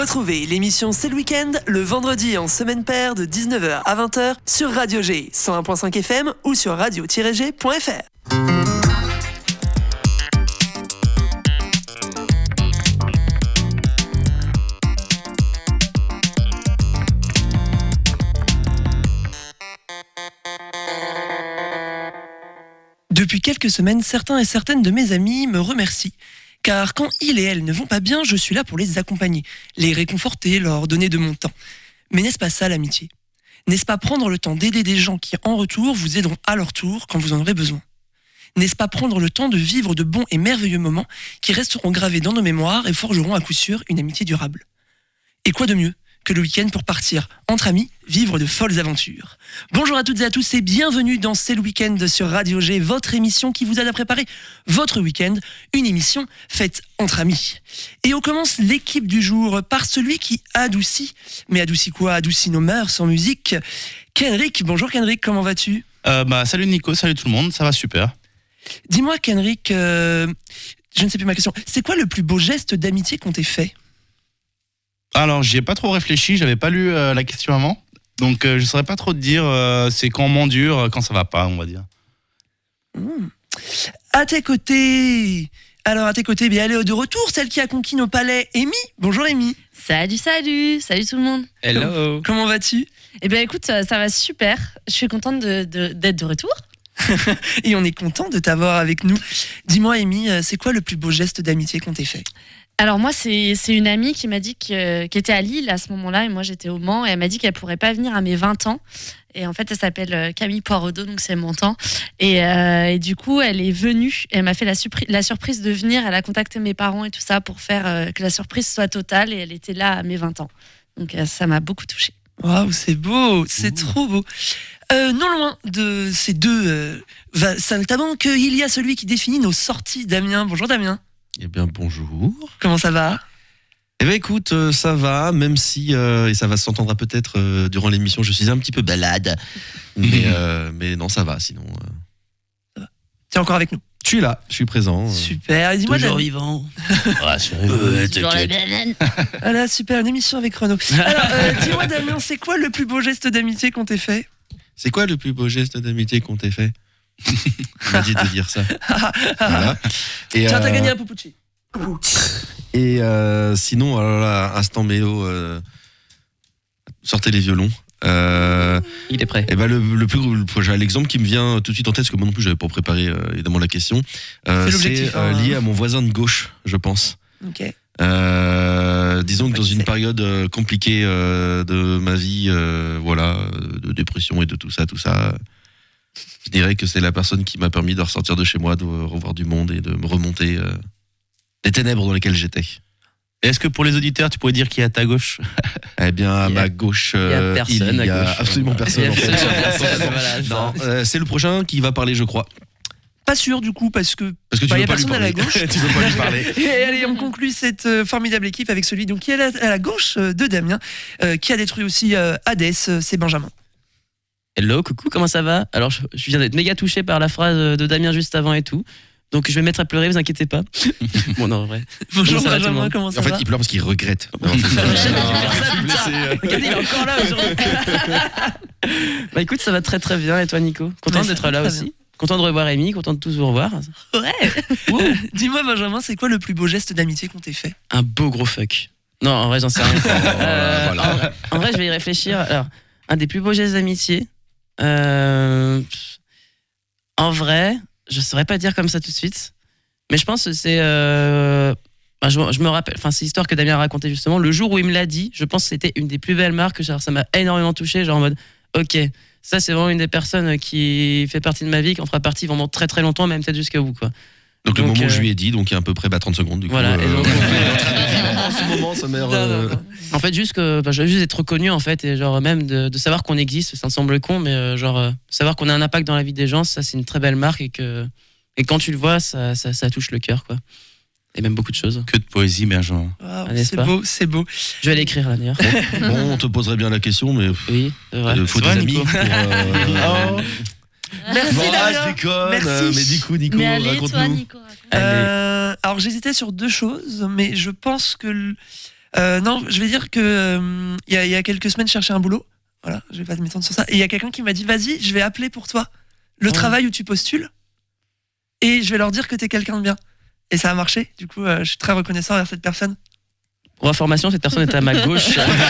Retrouvez l'émission C'est le week-end le vendredi en semaine paire de 19h à 20h sur Radio G 101.5 FM ou sur radio-g.fr. Depuis quelques semaines, certains et certaines de mes amis me remercient. Car quand ils et elles ne vont pas bien, je suis là pour les accompagner, les réconforter, leur donner de mon temps. Mais n'est-ce pas ça l'amitié ? N'est-ce pas prendre le temps d'aider des gens qui, en retour, vous aideront à leur tour quand vous en aurez besoin ? N'est-ce pas prendre le temps de vivre de bons et merveilleux moments qui resteront gravés dans nos mémoires et forgeront à coup sûr une amitié durable ? Et quoi de mieux que le week-end pour partir, entre amis, vivre de folles aventures. Bonjour à toutes et à tous et bienvenue dans C'est le week-end sur Radio G, votre émission qui vous aide à préparer votre week-end, une émission faite entre amis. Et on commence l'équipe du jour par celui qui adoucit, mais adoucit quoi ? Adoucit nos mœurs en musique. Kenrick, bonjour Kenrick, comment vas-tu ? Salut Nico, salut tout le monde, ça va super. Dis-moi Kenrick, je ne sais plus ma question, c'est quoi le plus beau geste d'amitié qu'on t'ait fait ? Alors, j'y ai pas trop réfléchi, j'avais pas lu la question avant. Donc, je saurais pas trop te dire, c'est quand on m'endure, quand ça va pas, on va dire. À tes côtés, bien, elle est de retour, celle qui a conquis nos palais, Amy. Bonjour Amy. Salut tout le monde. Hello. Comment vas-tu ? Eh bien écoute, ça va super, je suis contente d'être de retour. Et on est content de t'avoir avec nous. Dis-moi Amy, c'est quoi le plus beau geste d'amitié qu'on t'ait fait ? Alors moi, c'est une amie qui m'a dit qui était à Lille à ce moment-là, et moi j'étais au Mans, et elle m'a dit qu'elle pourrait pas venir à mes 20 ans. Et en fait, elle s'appelle Camille Poireau-d'Eau, donc c'est mon temps. Et du coup, elle est venue, et elle m'a fait la surprise de venir, elle a contacté mes parents et tout ça pour faire que la surprise soit totale, et elle était là à mes 20 ans. Donc ça m'a beaucoup touchée. Waouh, c'est beau, c'est trop beau. Non loin de ces deux saltimbanques, il y a celui qui définit nos sorties, Damien. Bonjour Damien. Eh bien bonjour. Comment ça va ? Eh bien écoute, ça va, même si, et ça va s'entendre peut-être durant l'émission, je suis un petit peu balade. Mais non, ça va, sinon... T'es encore avec nous ? Je suis là, je suis présent. Super, et dis-moi... Toujours vivant. Toujours la banane. Voilà, super, une émission avec Renaud. Alors, dis-moi Damien, c'est quoi le plus beau geste d'amitié qu'on t'ait fait ? C'est quoi le plus beau geste d'amitié qu'on t'ait fait ? On m'a dit de dire ça. Voilà. Et, tiens, t'as gagné un Pupucci. Et sinon, alors là, instant mélo, sortez les violons. Il est prêt. Et ben l'exemple qui me vient tout de suite en tête, parce que moi non plus j'avais pas préparé évidemment la question. C'est lié à mon voisin de gauche, je pense. Ok. Disons que dans une période compliquée de ma vie, de dépression et de tout ça, je dirais que c'est la personne qui m'a permis de ressortir de chez moi, de revoir du monde et de me remonter les ténèbres dans lesquelles j'étais. Est-ce que pour les auditeurs, tu pourrais dire qui est à ta gauche ? Eh bien, à ma gauche, il y a absolument personne. En fait. Non, c'est le prochain qui va parler, je crois. Pas sûr du coup, parce que tu y a veux pas lui personne à parler. la gauche. Tu veux pas lui parler. Et allez, on conclut cette formidable équipe avec celui donc, qui est à la gauche de Damien, qui a détruit aussi Hadès, c'est Benjamin. Hello, coucou, comment ça va ? Alors, je viens d'être méga touché par la phrase de Damien juste avant et tout. Donc, je vais me mettre à pleurer, vous inquiétez pas. Bon, non, en vrai. Bonjour Comment ça va, tout le Benjamin, monde ? comment ça En va ? fait, il pleure parce qu'il regrette. Regardez, il est encore là aujourd'hui. Bah écoute, ça va très très bien. Et toi, Nico ? Content d'être là aussi. Bien. Content de revoir Amy, content de tous vous revoir. Ouais. Dis-moi Benjamin, c'est quoi le plus beau geste d'amitié qu'on t'ait fait ? Un beau gros fuck. Non, en vrai, j'en sais rien. Voilà. En vrai, je vais y réfléchir. Alors, un des plus beaux gestes d'amitié. En vrai, je saurais pas dire comme ça tout de suite. Mais je pense que c'est... je me rappelle, c'est l'histoire que Damien a racontée justement. Le jour où il me l'a dit, je pense que c'était une des plus belles marques. Genre, ça m'a énormément touché. Genre en mode, ok, ça c'est vraiment une des personnes qui fait partie de ma vie, qui en fera partie vraiment très très longtemps, même peut-être jusqu'au bout, quoi. Donc le moment où je lui ai dit, donc il y a à peu près 30 secondes du coup. Voilà. Et donc, en ce moment, ça mère. En fait, juste que je veux juste être reconnu en fait, et genre même de savoir qu'on existe, ça me semble con, mais savoir qu'on a un impact dans la vie des gens, ça c'est une très belle marque et quand tu le vois, ça touche le cœur, quoi. Et même beaucoup de choses. Que de poésie, Benjamin. Wow, c'est beau. Je vais l'écrire là d'ailleurs. Bon, on te poserait bien la question, mais oui, c'est vrai. faut des amis pour. Merci Damien. Je déconne. Merci. Mais du coup, Nico, Mais allez, raconte-nous. toi, Nico, raconte. Alors j'hésitais sur deux choses, mais je pense que Non, je vais dire que il y a quelques semaines, je cherchais un boulot. Voilà, je vais pas m'étendre sur ça. Et il y a quelqu'un qui m'a dit, vas-y, je vais appeler pour toi le travail où tu postules. Et je vais leur dire que t'es quelqu'un de bien. Et ça a marché. Du coup, je suis très reconnaissant envers cette personne. Pour information, cette personne est à ma gauche.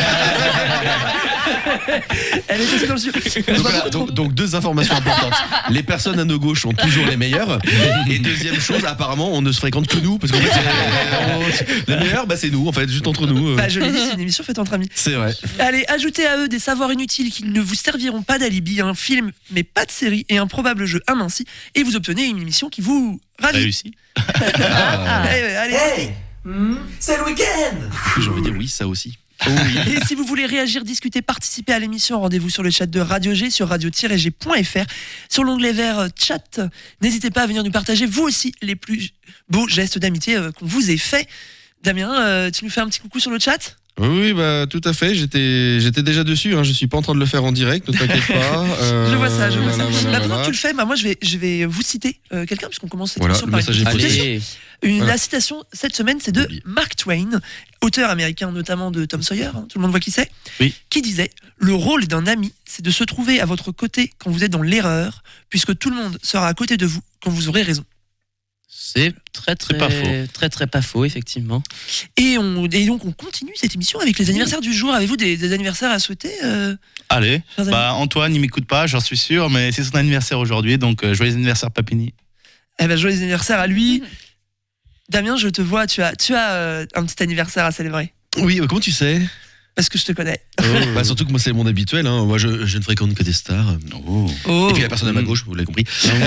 Elle est aussi dans le studio. Donc, deux informations importantes. Les personnes à nos gauches sont toujours les meilleures. Et deuxième chose, apparemment, on ne se fréquente que nous. Parce qu'en fait, les meilleurs, c'est nous, en fait, juste entre nous. Bah, je l'ai dit, c'est une émission faite entre amis. C'est vrai. Allez, ajoutez à eux des savoirs inutiles qui ne vous serviront pas d'alibi, un film, mais pas de série, et un probable jeu ainsi, et vous obtenez une émission qui vous ravit. Réussi. Allez. C'est le week-end. J'ai envie de dire oui, ça aussi. Et si vous voulez réagir, discuter, participer à l'émission, rendez-vous sur le chat de Radio G, sur radio-g.fr, sur l'onglet vert chat. N'hésitez pas à venir nous partager, vous aussi, les plus beaux gestes d'amitié qu'on vous ait fait. Damien, tu nous fais un petit coucou sur le chat ? Oui, tout à fait. J'étais déjà dessus. Je suis pas en train de le faire en direct, ne t'inquiète pas. Je vois ça. Voilà. Pendant que tu le fais, moi je vais vous citer quelqu'un, puisqu'on commence cette Voilà, émission le par message une est petite posé. citation. Voilà. La citation cette semaine, c'est de Mark Twain, auteur américain notamment de Tom Sawyer, tout le monde voit qui c'est, Oui. qui disait « Le rôle d'un ami, c'est de se trouver à votre côté quand vous êtes dans l'erreur, puisque tout le monde sera à côté de vous quand vous aurez raison. » C'est très pas faux. très pas faux, effectivement. Et donc on continue cette émission avec les anniversaires du jour. Avez-vous des anniversaires à souhaiter Allez, chers amis Antoine, il m'écoute pas, j'en suis sûr, mais c'est son anniversaire aujourd'hui, donc joyeux anniversaire Papini. Eh ben, joyeux anniversaire à lui. Damien, je te vois, tu as un petit anniversaire à célébrer. Oui, comment tu sais? Parce que je te connais. Surtout que moi, c'est le monde habituel. Moi, je ne fréquente que des stars. Oh. Et puis la personne à ma gauche, vous l'avez compris.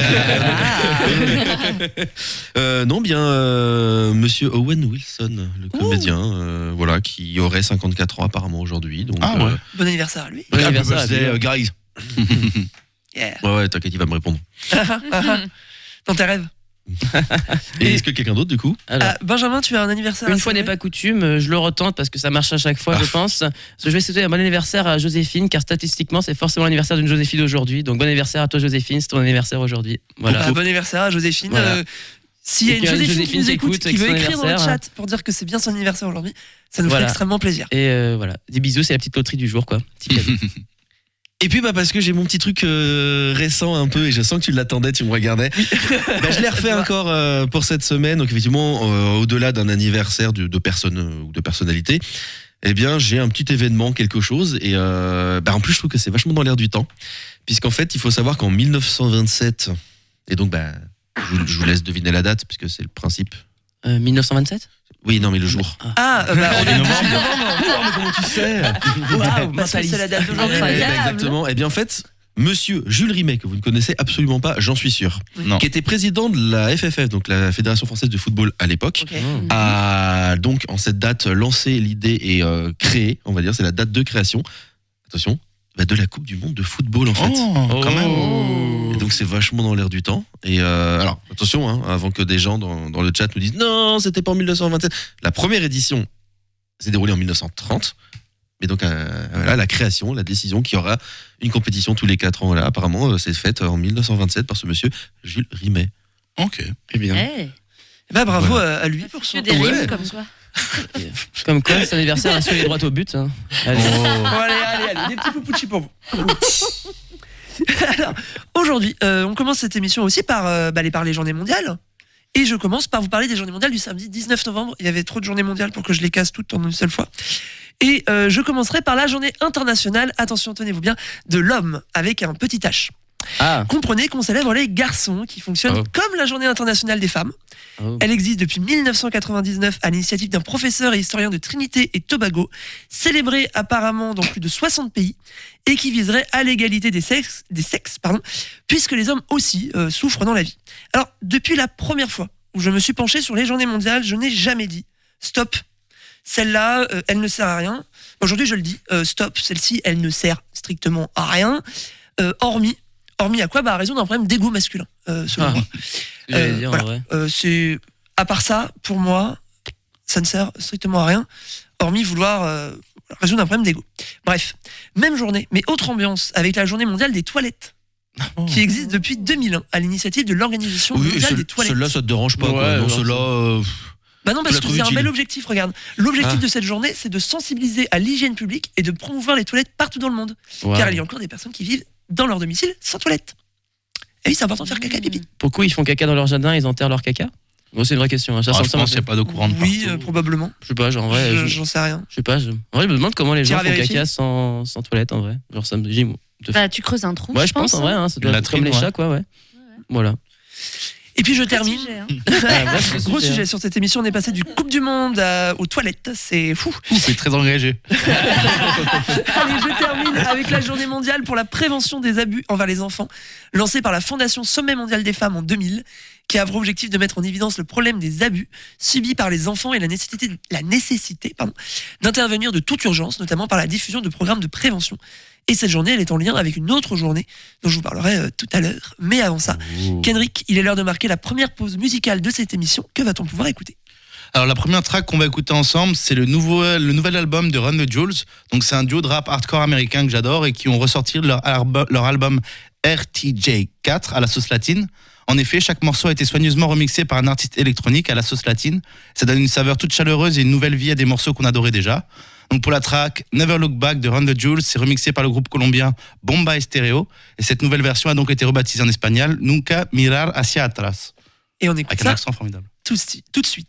Non, monsieur Owen Wilson, le comédien, qui aurait 54 ans apparemment aujourd'hui. Donc, ouais. Bon anniversaire à lui. Bon anniversaire à lui. Gary. Yeah. Ouais, t'inquiète, il va me répondre. Dans tes rêves. Et est-ce que quelqu'un d'autre, du coup? Alors, Benjamin, tu as un anniversaire une à fois n'est célébrer pas coutume, je le retente parce que ça marche à chaque fois, je pense. Je vais souhaiter un bon anniversaire à Joséphine, car statistiquement, c'est forcément l'anniversaire d'une Joséphine aujourd'hui. Donc bon anniversaire à toi, Joséphine, c'est ton anniversaire aujourd'hui. Voilà. Bon anniversaire à Joséphine. Voilà. S'il y a une Joséphine qui nous écoute, qui veut avec son écrire dans le anniversaire. chat pour dire que c'est bien son anniversaire aujourd'hui, ça nous fait Voilà. extrêmement plaisir. Et voilà, des bisous, c'est la petite loterie du jour, quoi. Petit cadeau. Et puis parce que j'ai mon petit truc récent un peu, et je sens que tu l'attendais, tu me regardais. Je l'ai refait encore pour cette semaine. Donc effectivement, au-delà d'un anniversaire de personne ou de personnalité, eh bien j'ai un petit événement, quelque chose. Et en plus je trouve que c'est vachement dans l'air du temps, puisqu'en fait il faut savoir qu'en 1927, et donc je vous laisse deviner la date, puisque c'est le principe. 1927 Oui, non mais le jour. On est novembre. Mais comment tu sais? Parce que c'est la date d'aujourd'hui. Exactement. Et bien en fait, monsieur Jules Rimet, que vous ne connaissez absolument pas, j'en suis sûr, Non. qui était président de la FFF, donc la Fédération Française de Football à l'époque, Ok. a donc en cette date lancé l'idée et créé, on va dire, c'est la date de création, attention, de la Coupe du Monde de football en fait. Quand même. Et donc c'est vachement dans l'air du temps. Et alors attention, avant que des gens dans le chat nous disent non, c'était pas en 1927. La première édition s'est déroulée en 1930. Mais donc la création, la décision qu'il y aura une compétition tous les 4 ans, là, apparemment, c'est faite en 1927 par ce monsieur Jules Rimet. Ok. Eh bien. Hey, Bravo Voilà. à lui pour son. que des Ouais. rimes comme quoi. Comme quoi, cet anniversaire a su aller droit au but. Hein. Allez. Bon, allez, des petits poupouchis pour vous. Alors, aujourd'hui, on commence cette émission aussi par les journées mondiales. Et je commence par vous parler des journées mondiales du samedi 19 novembre. Il y avait trop de journées mondiales pour que je les casse toutes en une seule fois. Et je commencerai par la journée internationale, attention, tenez-vous bien, de l'homme, avec un petit H. Comprenez qu'on célèbre les garçons, qui fonctionnent comme la journée internationale des femmes. Elle existe depuis 1999 à l'initiative d'un professeur et historien de Trinité et Tobago, célébrée apparemment dans plus de 60 pays, et qui viserait à l'égalité des sexes, puisque les hommes aussi souffrent dans la vie. Alors, depuis la première fois où je me suis penché sur les journées mondiales, je n'ai jamais dit « stop ». Celle-là, elle ne sert à rien. Aujourd'hui, je le dis, stop, celle-ci, elle ne sert strictement à rien, hormis à quoi? À raison d'un problème d'ego masculin, selon moi. Voilà. C'est, à part ça, pour moi, ça ne sert strictement à rien, hormis vouloir résoudre un problème d'ego. Bref, même journée, mais autre ambiance, avec la journée mondiale des toilettes, qui existe depuis 2001, à l'initiative de l'Organisation mondiale des toilettes. Celle-là, ça te dérange pas, quoi. Ouais, Non, non, celle-là... Bah non, parce la que trouves c'est un utile. bel objectif, regarde. L'objectif Ah. de cette journée, c'est de sensibiliser à l'hygiène publique et de promouvoir les toilettes partout dans le monde. Wow. Car il y a encore des personnes qui vivent dans leur domicile sans toilette. Et oui, c'est important de faire caca pipi. Pourquoi ils font caca dans leur jardin, ils enterrent leur caca? Bon, c'est une vraie question. Hein. Ça Ah, ressemble je pense qu'il n'y a pas d'eau courante Oui, partout. probablement. Je sais pas, genre, en vrai, J'en sais rien. je sais pas. En vrai, je me demande comment les gens T'iras font vérifier caca sans toilette, en vrai. Genre, ça me dit. Bah, tu creuses un trou. Ouais, je pense, en vrai, hein, ça doit Une être comme latrine, les ouais. chats, quoi, ouais. Voilà. Et puis je termine. Gros sujet. sujet sur cette émission, on est passé du Coupe du Monde aux toilettes, c'est fou. C'est très engagé. Allez, je termine avec la journée mondiale pour la prévention des abus envers les enfants, lancée par la Fondation Sommet mondial des femmes en 2000, qui a pour objectif de mettre en évidence le problème des abus subis par les enfants et la nécessité d'intervenir de toute urgence, notamment par la diffusion de programmes de prévention. Et cette journée, elle est en lien avec une autre journée dont je vous parlerai tout à l'heure. Mais avant ça, Kenrick, il est l'heure de marquer la première pause musicale de cette émission. Que va-t-on pouvoir écouter ? Alors la première track qu'on va écouter ensemble, c'est le nouvel album de Run the Jewels. Donc c'est un duo de rap hardcore américain que j'adore et qui ont ressorti leur album RTJ4 à la sauce latine. En effet, chaque morceau a été soigneusement remixé par un artiste électronique à la sauce latine. Ça donne une saveur toute chaleureuse et une nouvelle vie à des morceaux qu'on adorait déjà. Donc pour la track Never Look Back de Run the Jewels, c'est remixé par le groupe colombien Bomba Estéreo. Et cette nouvelle version a donc été rebaptisée en espagnol Nunca Mirar Hacia Atrás. Et on écoute Avec un ça accent formidable. tout de suite.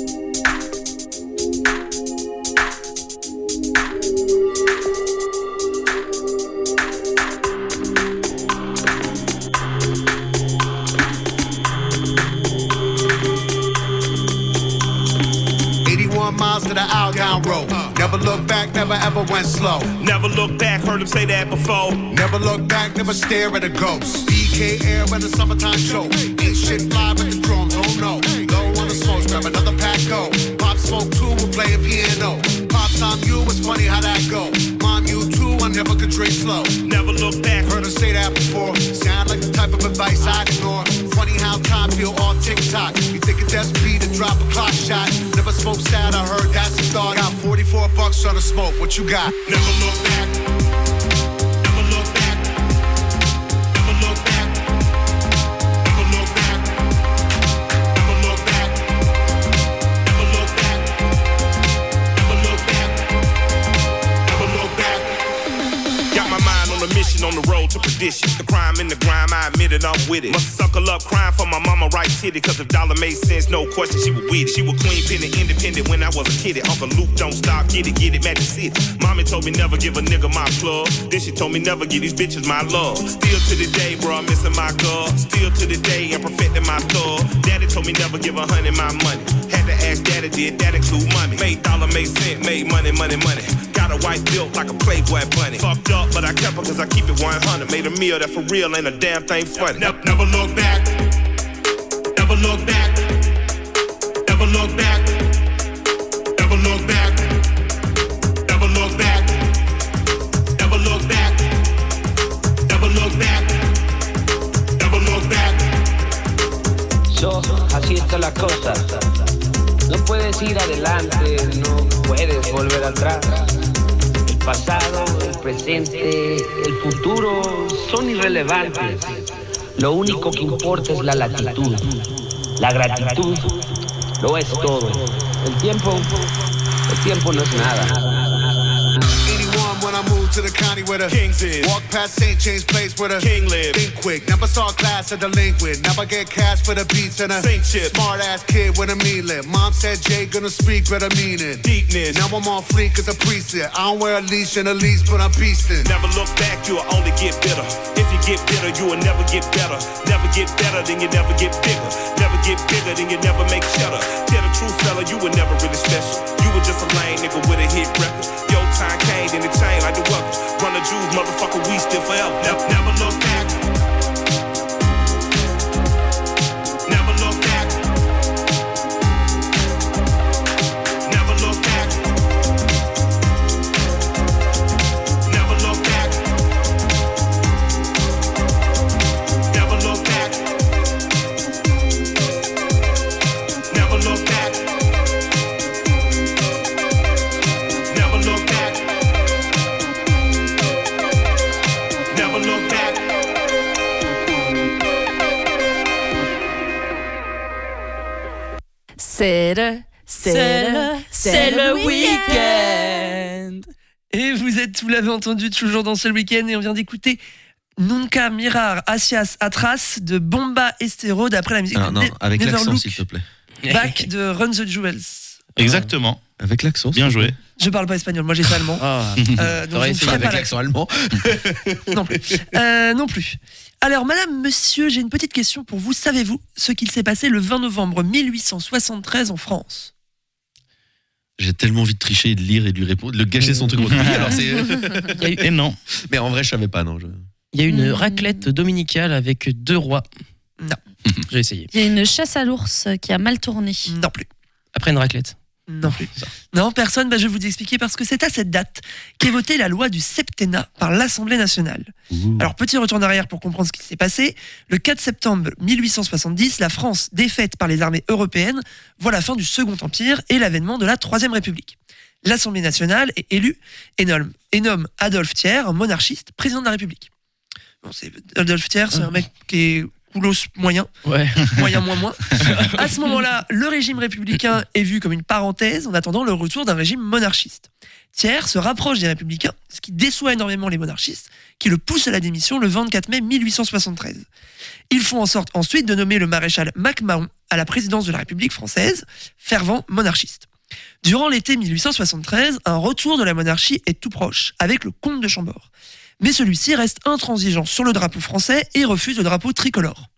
Miles to the outbound road. Never look back, never ever went slow. Never look back, heard him say that before. Never look back, never stare at a ghost. BK Air in the summertime show. Ain't shit fly with the drums, oh no. Low on the smokes, grab another pack, go. Pop Smoke 2, we're playing piano. Pop Time You, it's funny how that go. Mom, you too, I never could drink slow. Never look back, Heard her say that before. Sound like the type of advice I'd ignore. Funny how time feel off TikTok. You think it's SP to drop a clock shot. Never smoke sad, I heard that's the thought. Got 44 bucks on the smoke, what you got? never look back. Never look back. Never look back. Never look back. Never look back. Never look back. Never look back. Never look back. Got my mind on a mission on the road to perdition. The crime in the grime, I admit it, I'm with it. Must suckle up crying for my mama right titty. Cause if dollar made sense, no question, she was with it. She was queen, penny, independent when I was a kid. Uncle Luke, don't stop, get it, Magic City. Mommy told me never give a nigga my plug. Then she told me never give these bitches my love. Still to the day, bro, I'm missing my girl. Still to the day, I'm perfecting my thug. Daddy told me never give 100 my money. Had to ask daddy, did that include money? Made dollar, made cent, made money. Got a wife built like a Playboy bunny. Fucked up, but I kept her cause I keep it 100. Made a meal that for real ain't a damn thing funny. Never look back. Never look back. Never look back. Never look back. Never look back. Never look back. Never look back. Never look back. So, así está la cosa. No puedes ir adelante, no puedes volver atrás. El pasado, el presente, el futuro son irrelevantes. Lo único que importa es la latitud. La gratitud lo es todo. El tiempo no es nada. 81 when I moved to the county where the Kings is. Walk past St. James Place where the King live. Think quick, never saw class at delinquent. Never get cash for the beats and a Sink shit. smart ass kid with a mean lip. Mom said Jay gonna speak, better mean it. Deepness. Now I'm on fleek as a preset. I don't wear a leash and a leash, but I'm beastin'. Never look back, you'll only get bitter. If you get bitter, you will never get better. Never get better, then you never get bigger. Never get bigger, then you never make cheddar. Tell the truth, fella, you were never really special. You were just a lame nigga with a hit record. Your time came, then it changed like the weather. Run the Jews, motherfucker, we still forever. Never look back. Never look back. Never look back. Never look back. Never look back. Never look back. Never look back. Never look back. C'est le c'est le week-end. Et vous l'avez entendu, toujours dans ce week-end, et on vient d'écouter Nunca Mirar Asias Atras de Bomba Estero d'après la musique Ah, de non, avec Never l'accent, Look s'il te plaît. Back de Run the Jewels. Exactement. Avec l'accent. Bien joué. Je parle pas espagnol, moi j'étais allemand. Ah. Donc T'aurais je ne essayé ferai Avec pas l'accent allemand. non plus. Non plus. Alors, madame, monsieur, j'ai une petite question pour vous. Savez-vous ce qu'il s'est passé le 20 novembre 1873 en France? J'ai tellement envie de tricher et de lire et de lui répondre, de le gâcher son truc. Oui, alors c'est. Et non. Mais en vrai, je savais pas, non. Il y a une raclette dominicale avec 2 rois. Non. J'ai essayé. Il y a une chasse à l'ours qui a mal tourné. Non plus. Après une raclette. Non plus. Non, personne. Je vais vous expliquer parce que c'est à cette date qu'est votée la loi du septennat par l'Assemblée nationale. Alors, petit retour en arrière pour comprendre ce qui s'est passé. Le 4 septembre 1870, la France, défaite par les armées européennes, voit la fin du Second Empire et l'avènement de la Troisième République. L'Assemblée nationale est élue et nomme Adolphe Thiers, un monarchiste, président de la République. Bon, Adolphe Thiers, c'est un mec qui est coulos moyen. Ouais. Moins. À ce moment-là, le régime républicain est vu comme une parenthèse en attendant le retour d'un régime monarchiste. Thiers se rapproche des républicains, ce qui déçoit énormément les monarchistes, qui le poussent à la démission le 24 mai 1873. Ils font en sorte ensuite de nommer le maréchal MacMahon à la présidence de la République française, fervent monarchiste. Durant l'été 1873, un retour de la monarchie est tout proche, avec le comte de Chambord. Mais celui-ci reste intransigeant sur le drapeau français et refuse le drapeau tricolore.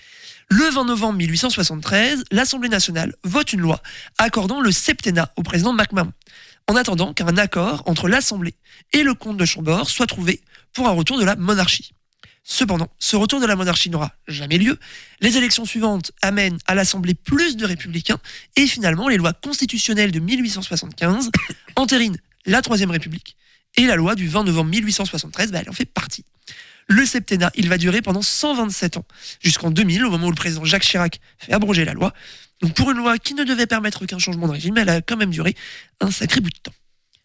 Le 20 novembre 1873, l'Assemblée nationale vote une loi accordant le septennat au président MacMahon, en attendant qu'un accord entre l'Assemblée et le comte de Chambord soit trouvé pour un retour de la monarchie. Cependant, ce retour de la monarchie n'aura jamais lieu. Les élections suivantes amènent à l'Assemblée plus de républicains et finalement les lois constitutionnelles de 1875 entérinent la Troisième République. Et la loi du 20 novembre 1873, elle en fait partie. Le septennat, il va durer pendant 127 ans, jusqu'en 2000, au moment où le président Jacques Chirac fait abroger la loi. Donc pour une loi qui ne devait permettre qu'un changement de régime, elle a quand même duré un sacré bout de temps.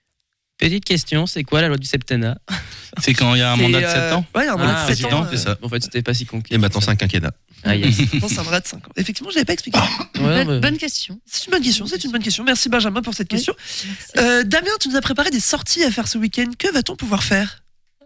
Petite question, c'est quoi la loi du septennat? C'est quand il y a un mandat de 7 ans. Ouais, il y a un mandat de 7 président, ans. c'est ça. En fait, c'était pas si compliqué. Et maintenant, c'est un quinquennat. Ah, yes. Je pense que c'est un mandat de 5 ans. Effectivement, je n'avais pas expliqué. Ouais, mais- Bonne question. C'est une bonne question. Merci Benjamin pour cette question. Damien, tu nous as préparé des sorties à faire ce week-end. Que va-t-on pouvoir faire?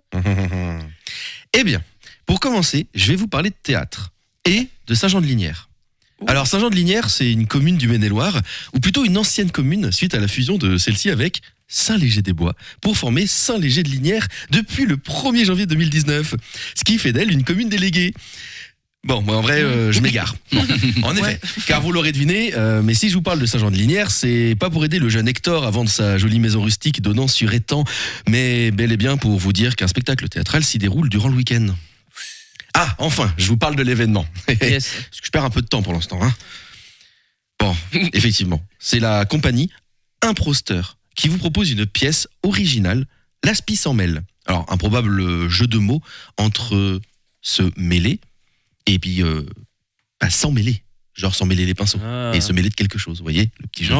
Eh bien, pour commencer, je vais vous parler de théâtre et de Saint-Jean-de-Lignières. Alors, Saint-Jean-de-Lignières, c'est une commune du Maine-et-Loire, ou plutôt une ancienne commune suite à la fusion de celle-ci avec Saint-Léger-des-Bois, pour former Saint-Léger-de-Lignières depuis le 1er janvier 2019, ce qui fait d'elle une commune déléguée. Bon, moi, en vrai, je m'égare. Non, en effet, car vous l'aurez deviné, mais si je vous parle de Saint-Jean-de-Lignières, c'est pas pour aider le jeune Hector à vendre sa jolie maison rustique donnant sur étang, mais bel et bien pour vous dire qu'un spectacle théâtral s'y déroule durant le week-end. Ah, enfin, je vous parle de l'événement. Yes. Parce que je perds un peu de temps pour l'instant. Hein. Bon, effectivement, c'est la compagnie Improster qui vous propose une pièce originale, l'Aspi sans mêle. Alors, un probable jeu de mots entre se mêler et puis sans mêler. Genre sans mêler les pinceaux. Ah. Et se mêler de quelque chose, vous voyez, le petit jeu.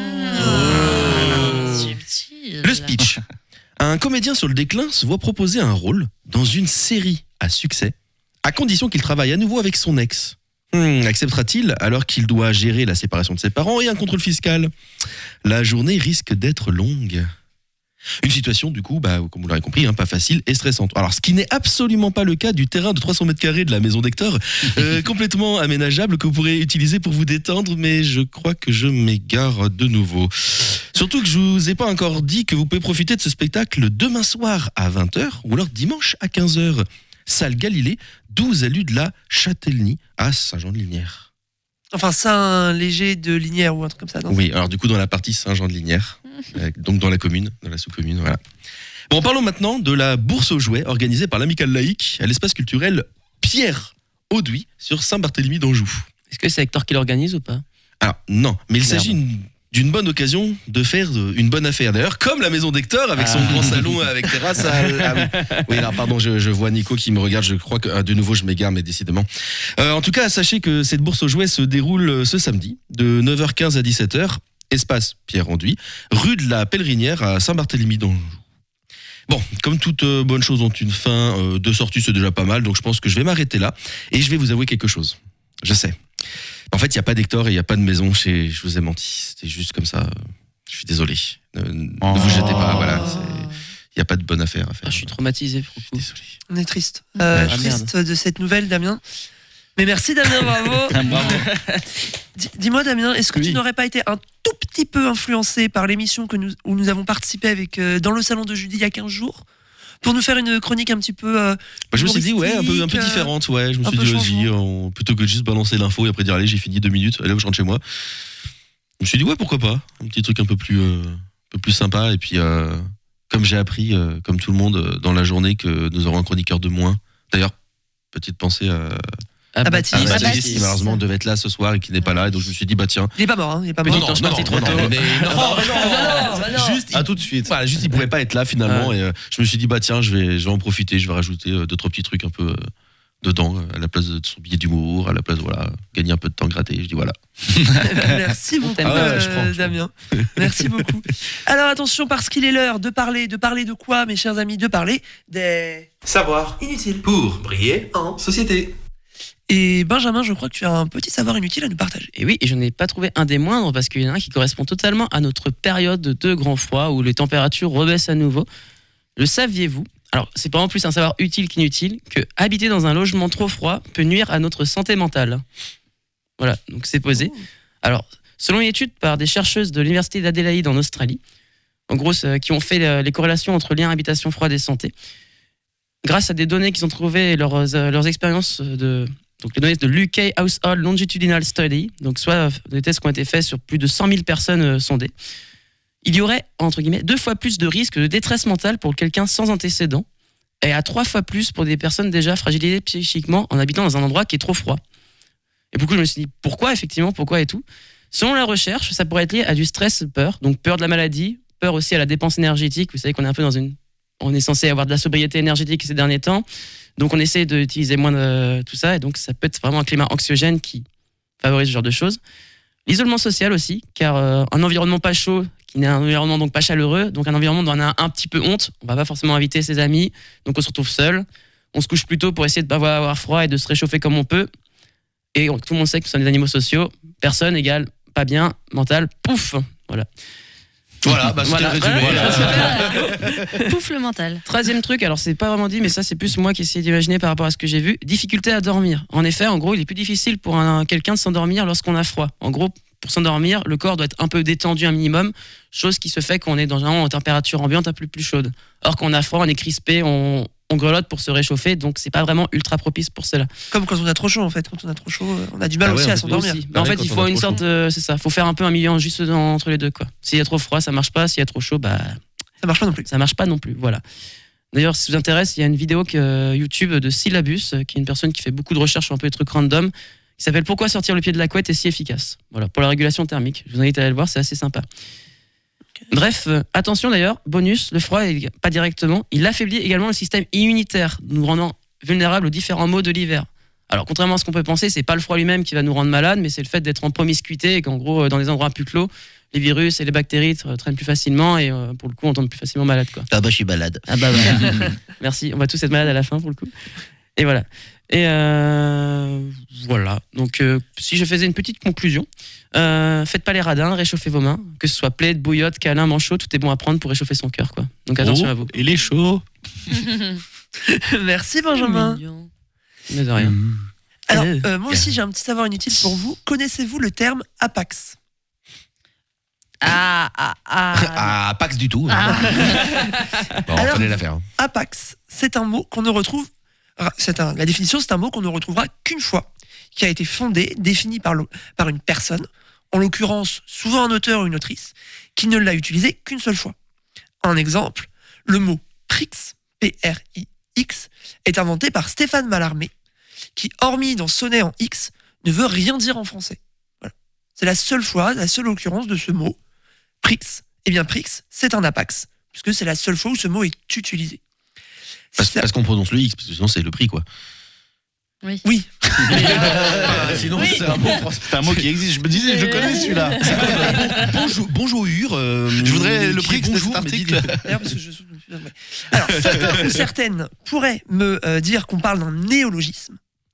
Subtil. Le speech. Un comédien sur le déclin se voit proposer un rôle dans une série à succès, à condition qu'il travaille à nouveau avec son ex. Acceptera-t-il alors qu'il doit gérer la séparation de ses parents et un contrôle fiscal? La journée risque d'être longue. Une situation, du coup, comme vous l'aurez compris, pas facile et stressante. Alors, ce qui n'est absolument pas le cas du terrain de 300 mètres carrés de la maison d'Hector, complètement aménageable que vous pourrez utiliser pour vous détendre, mais je crois que je m'égare de nouveau. Surtout que je vous ai pas encore dit que vous pouvez profiter de ce spectacle demain soir à 20h ou alors dimanche à 15h. Salle Galilée, 12 allées de la Châtellenie à Saint-Jean-de-Lignières. Enfin, Saint-Léger de Lignières ou un truc comme ça, non? Oui, alors du coup dans la partie Saint-Jean-de-Lignières, donc dans la commune, dans la sous-commune, voilà. Bon, parlons maintenant de la bourse aux jouets organisée par l'Amicale laïque à l'espace culturel Pierre Auduit sur Saint-Barthélemy d'Anjou. Est-ce que c'est Hector qui l'organise ou pas? Alors non, mais il Merde. s'agit d'une bonne occasion de faire une bonne affaire. D'ailleurs, comme la maison d'Hector avec son grand salon avec terrasse. Oui, alors pardon, je vois Nico qui me regarde. Je crois que de nouveau je m'égare, mais décidément. En tout cas, sachez que cette bourse aux jouets se déroule ce samedi de 9h15 à 17h, espace Pierre Auduit, rue de la Pèlerinière à Saint-Barthélemy d'Anjou. Bon, comme toute bonne chose ont une fin, 2 sorties c'est déjà pas mal, donc je pense que je vais m'arrêter là et je vais vous avouer quelque chose. Je sais, En fait, il n'y a pas d'Hector et il n'y a pas de maison chez Je vous ai menti. C'était juste comme ça. Je suis désolé. Ne vous jetez pas. Voilà. Il n'y a pas de bonne affaire à faire. Je suis traumatisé. Pour le coup. Désolé. On est triste. Ah, Triste de cette nouvelle, Damien. Mais merci, Damien, bravo. Bravo. Dis-moi, Damien, est-ce que Oui. tu n'aurais pas été un tout petit peu influencé par l'émission où nous avons participé avec dans le salon de Judy il y a 15 jours pour nous faire une chronique un petit peu. Bah, je me suis dit, ouais, un peu humoristique, différente. Ouais, je me un suis peu dit, vas-y, plutôt que de juste balancer l'info et après dire, allez, j'ai fini 2 minutes, allez, je rentre chez moi. Je me suis dit, ouais, pourquoi pas. Un petit truc un peu plus sympa. Et puis, comme j'ai appris, comme tout le monde, dans la journée, que nous aurons un chroniqueur de moins. D'ailleurs, petite pensée à Baptiste. Baptiste, qui malheureusement devait être là ce soir et qui n'est pas là. Et donc, je me suis dit, bah tiens. Il est pas mort, hein, il est pas Petite mort. ange parti trop tôt. Juste, À tout de suite. Voilà, juste il pouvait pas être là finalement et je me suis dit bah tiens je vais en profiter, je vais rajouter 2-3 petits trucs un peu dedans à la place de son billet d'humour, à la place voilà, gagner un peu de temps gratté, je dis voilà. Merci beaucoup, t'aime. Ah ouais, je prends. Damien. Merci beaucoup. Alors attention, parce qu'il est l'heure de parler de quoi, mes chers amis? De parler des Savoir inutiles. pour briller en société. Et Benjamin, je crois que tu as un petit savoir inutile à nous partager. Et oui, et je n'ai pas trouvé un des moindres parce qu'il y en a un qui correspond totalement à notre période de grand froid où les températures rebaissent à nouveau. Le saviez-vous? Alors, c'est pas en plus un savoir utile qu'inutile que habiter dans un logement trop froid peut nuire à notre santé mentale. Voilà, donc c'est posé. Alors, selon une étude par des chercheuses de l'université d'Adélaïde en Australie, en gros, qui ont fait les corrélations entre lien habitation froide et santé, grâce à des données qu'ils ont trouvées et leurs expériences donc les données de l'UK Household Longitudinal Study, donc soit des tests qui ont été faits sur plus de 100 000 personnes sondées, il y aurait, entre guillemets, 2 fois plus de risques de détresse mentale pour quelqu'un sans antécédent et à 3 fois plus pour des personnes déjà fragilisées psychiquement en habitant dans un endroit qui est trop froid. Et beaucoup, je me suis dit, pourquoi et tout. Selon la recherche, ça pourrait être lié à du stress, peur, donc peur de la maladie, peur aussi à la dépense énergétique. Vous savez qu'on est un peu on est censé avoir de la sobriété énergétique ces derniers temps. Donc on essaie d'utiliser moins de tout ça et donc ça peut être vraiment un climat anxiogène qui favorise ce genre de choses. L'isolement social aussi, car un environnement pas chaud, qui n'est un environnement donc pas chaleureux, donc un environnement dont on a un petit peu honte, on va pas forcément inviter ses amis, donc on se retrouve seul. On se couche plus tôt pour essayer de pas avoir froid et de se réchauffer comme on peut. Et tout le monde sait que nous sommes des animaux sociaux. Personne égale pas bien, mental, pouf, voilà. Voilà, bah c'était Voilà, le résumé. voilà. Pouf le mental. 13e truc, alors c'est pas vraiment dit, mais ça c'est plus moi qui essaie d'imaginer par rapport à ce que j'ai vu. Difficulté à dormir. En effet, en gros, il est plus difficile pour quelqu'un de s'endormir lorsqu'on a froid. En gros, pour s'endormir, le corps doit être un peu détendu un minimum, chose qui se fait qu'on est en température ambiante un peu plus chaude. Or, quand on a froid, on est crispé, on grelotte pour se réchauffer, donc c'est pas vraiment ultra propice pour cela. Comme quand on a trop chaud, en fait. Quand on a trop chaud, on a du mal Ah ouais, aussi en à fait, s'endormir. Aussi. Mais en fait, il faut une sorte de. C'est ça, faut faire un peu un milieu juste entre les deux, quoi. S'il y a trop froid, ça marche pas. S'il y a trop chaud, bah. Ça marche pas non plus. Ça marche pas non plus, voilà. D'ailleurs, si ça vous intéresse, il y a une vidéo YouTube de Syllabus, qui est une personne qui fait beaucoup de recherches sur un peu des trucs random, qui s'appelle Pourquoi sortir le pied de la couette est si efficace. Voilà, pour la régulation thermique. Je vous invite à aller le voir, c'est assez sympa. Bref, attention d'ailleurs, bonus, le froid, pas directement, il affaiblit également le système immunitaire, nous rendant vulnérables aux différents maux de l'hiver. Alors, contrairement à ce qu'on peut penser, c'est pas le froid lui-même qui va nous rendre malades, mais c'est le fait d'être en promiscuité et qu'en gros, dans des endroits plus clos, les virus et les bactéries traînent plus facilement et pour le coup, on tombe plus facilement malade, quoi. Ah bah je suis malade. Ah bah voilà. Merci, on va tous être malades à la fin pour le coup. Et voilà. Et voilà. Donc, si je faisais une petite conclusion, faites pas les radins, réchauffez vos mains, que ce soit plaid, bouillotte, câlin, manchot, tout est bon à prendre pour réchauffer son cœur, quoi. Donc attention à vous. Il est chaud. Merci, Benjamin. Mais de rien. Alors, moi aussi, j'ai un petit savoir inutile pour vous. Connaissez-vous le terme apax? Ah, Pax du tout. Ah. Bon, Alors- fallait la faire. Apax, c'est un mot qu'on ne retrouve. La définition, c'est un mot qu'on ne retrouvera qu'une fois, qui a été fondé, défini par une personne, en l'occurrence souvent un auteur ou une autrice, qui ne l'a utilisé qu'une seule fois. Un exemple, le mot prix, P-R-I-X, est inventé par Stéphane Mallarmé, qui, hormis dans sonner en X, ne veut rien dire en français. Voilà. C'est la seule fois, la seule occurrence de ce mot, prix. Eh bien, prix, c'est un apax, puisque c'est la seule fois où ce mot est utilisé. Parce qu'on prononce le X, parce que sinon c'est le prix, quoi. Oui. Oui, Sinon, c'est un mot qui existe. Je me disais, je connais celui-là. Bonjour, Je voudrais le prix de cet bonjour, article. d'ailleurs, parce que je... Alors, certains ou certaines pourraient me dire qu'on parle d'un néologisme,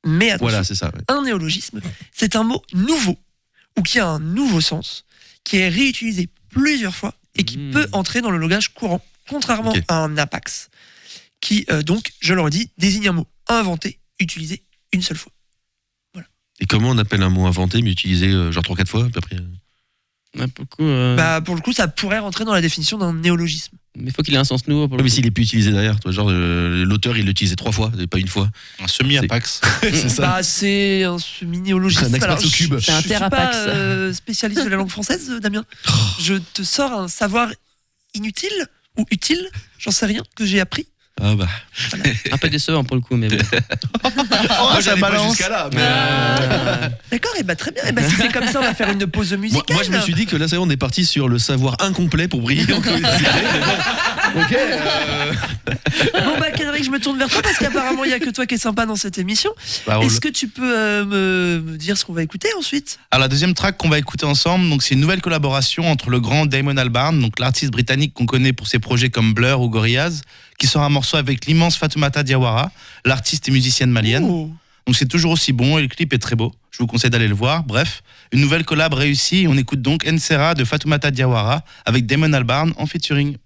Mais attention, Voilà, c'est ça. ouais. un néologisme, c'est un mot nouveau ou qui a un nouveau sens, qui est réutilisé plusieurs fois et qui peut entrer dans le langage courant, contrairement Ok. à un apax, qui donc, je le redis, désigne un mot inventé, utilisé une seule fois. Et comment on appelle un mot inventé, mais utilisé genre 3-4 fois, puis après Ouais, pour le coup, Bah, pour le coup, ça pourrait rentrer dans la définition d'un néologisme. mais faut qu'il ait un sens nouveau. Pour Ouais, le mais coup. s'il est plus utilisé derrière, toi, genre l'auteur il l'utilisait 3 fois, et pas une fois. Un semi-apax. C'est ça. Bah, c'est un semi-néologisme. Un expert Alors, au cube. Je C'est un suis terapax. pas spécialiste de la langue française, Damien. Je te sors un savoir inutile ou utile, j'en sais rien, que j'ai appris. Ah bah. Un peu décevant pour le coup, mais bon. Oh, ça balance. là, D'accord, et bah très bien. Et bah, si c'est comme ça, on va faire une pause musicale. moi, je me suis dit que là, ça y est, on est parti sur le savoir incomplet pour briller en curiosité. Ok. Bon, bah, Kendrick, je me tourne vers toi parce qu'apparemment, il n'y a que toi qui est sympa dans cette émission. Parole. Est-ce que tu peux me dire ce qu'on va écouter ensuite? Alors la deuxième track qu'on va écouter ensemble, donc c'est une nouvelle collaboration entre le grand Damon Albarn, donc l'artiste britannique qu'on connaît pour ses projets comme Blur ou Gorillaz, qui sort un morceau avec l'immense Fatoumata Diawara, l'artiste et musicienne malienne. Oh. Donc c'est toujours aussi bon et le clip est très beau. Je vous conseille d'aller le voir. Bref, une nouvelle collab réussie. On écoute donc Ensera de Fatoumata Diawara avec Damon Albarn en featuring.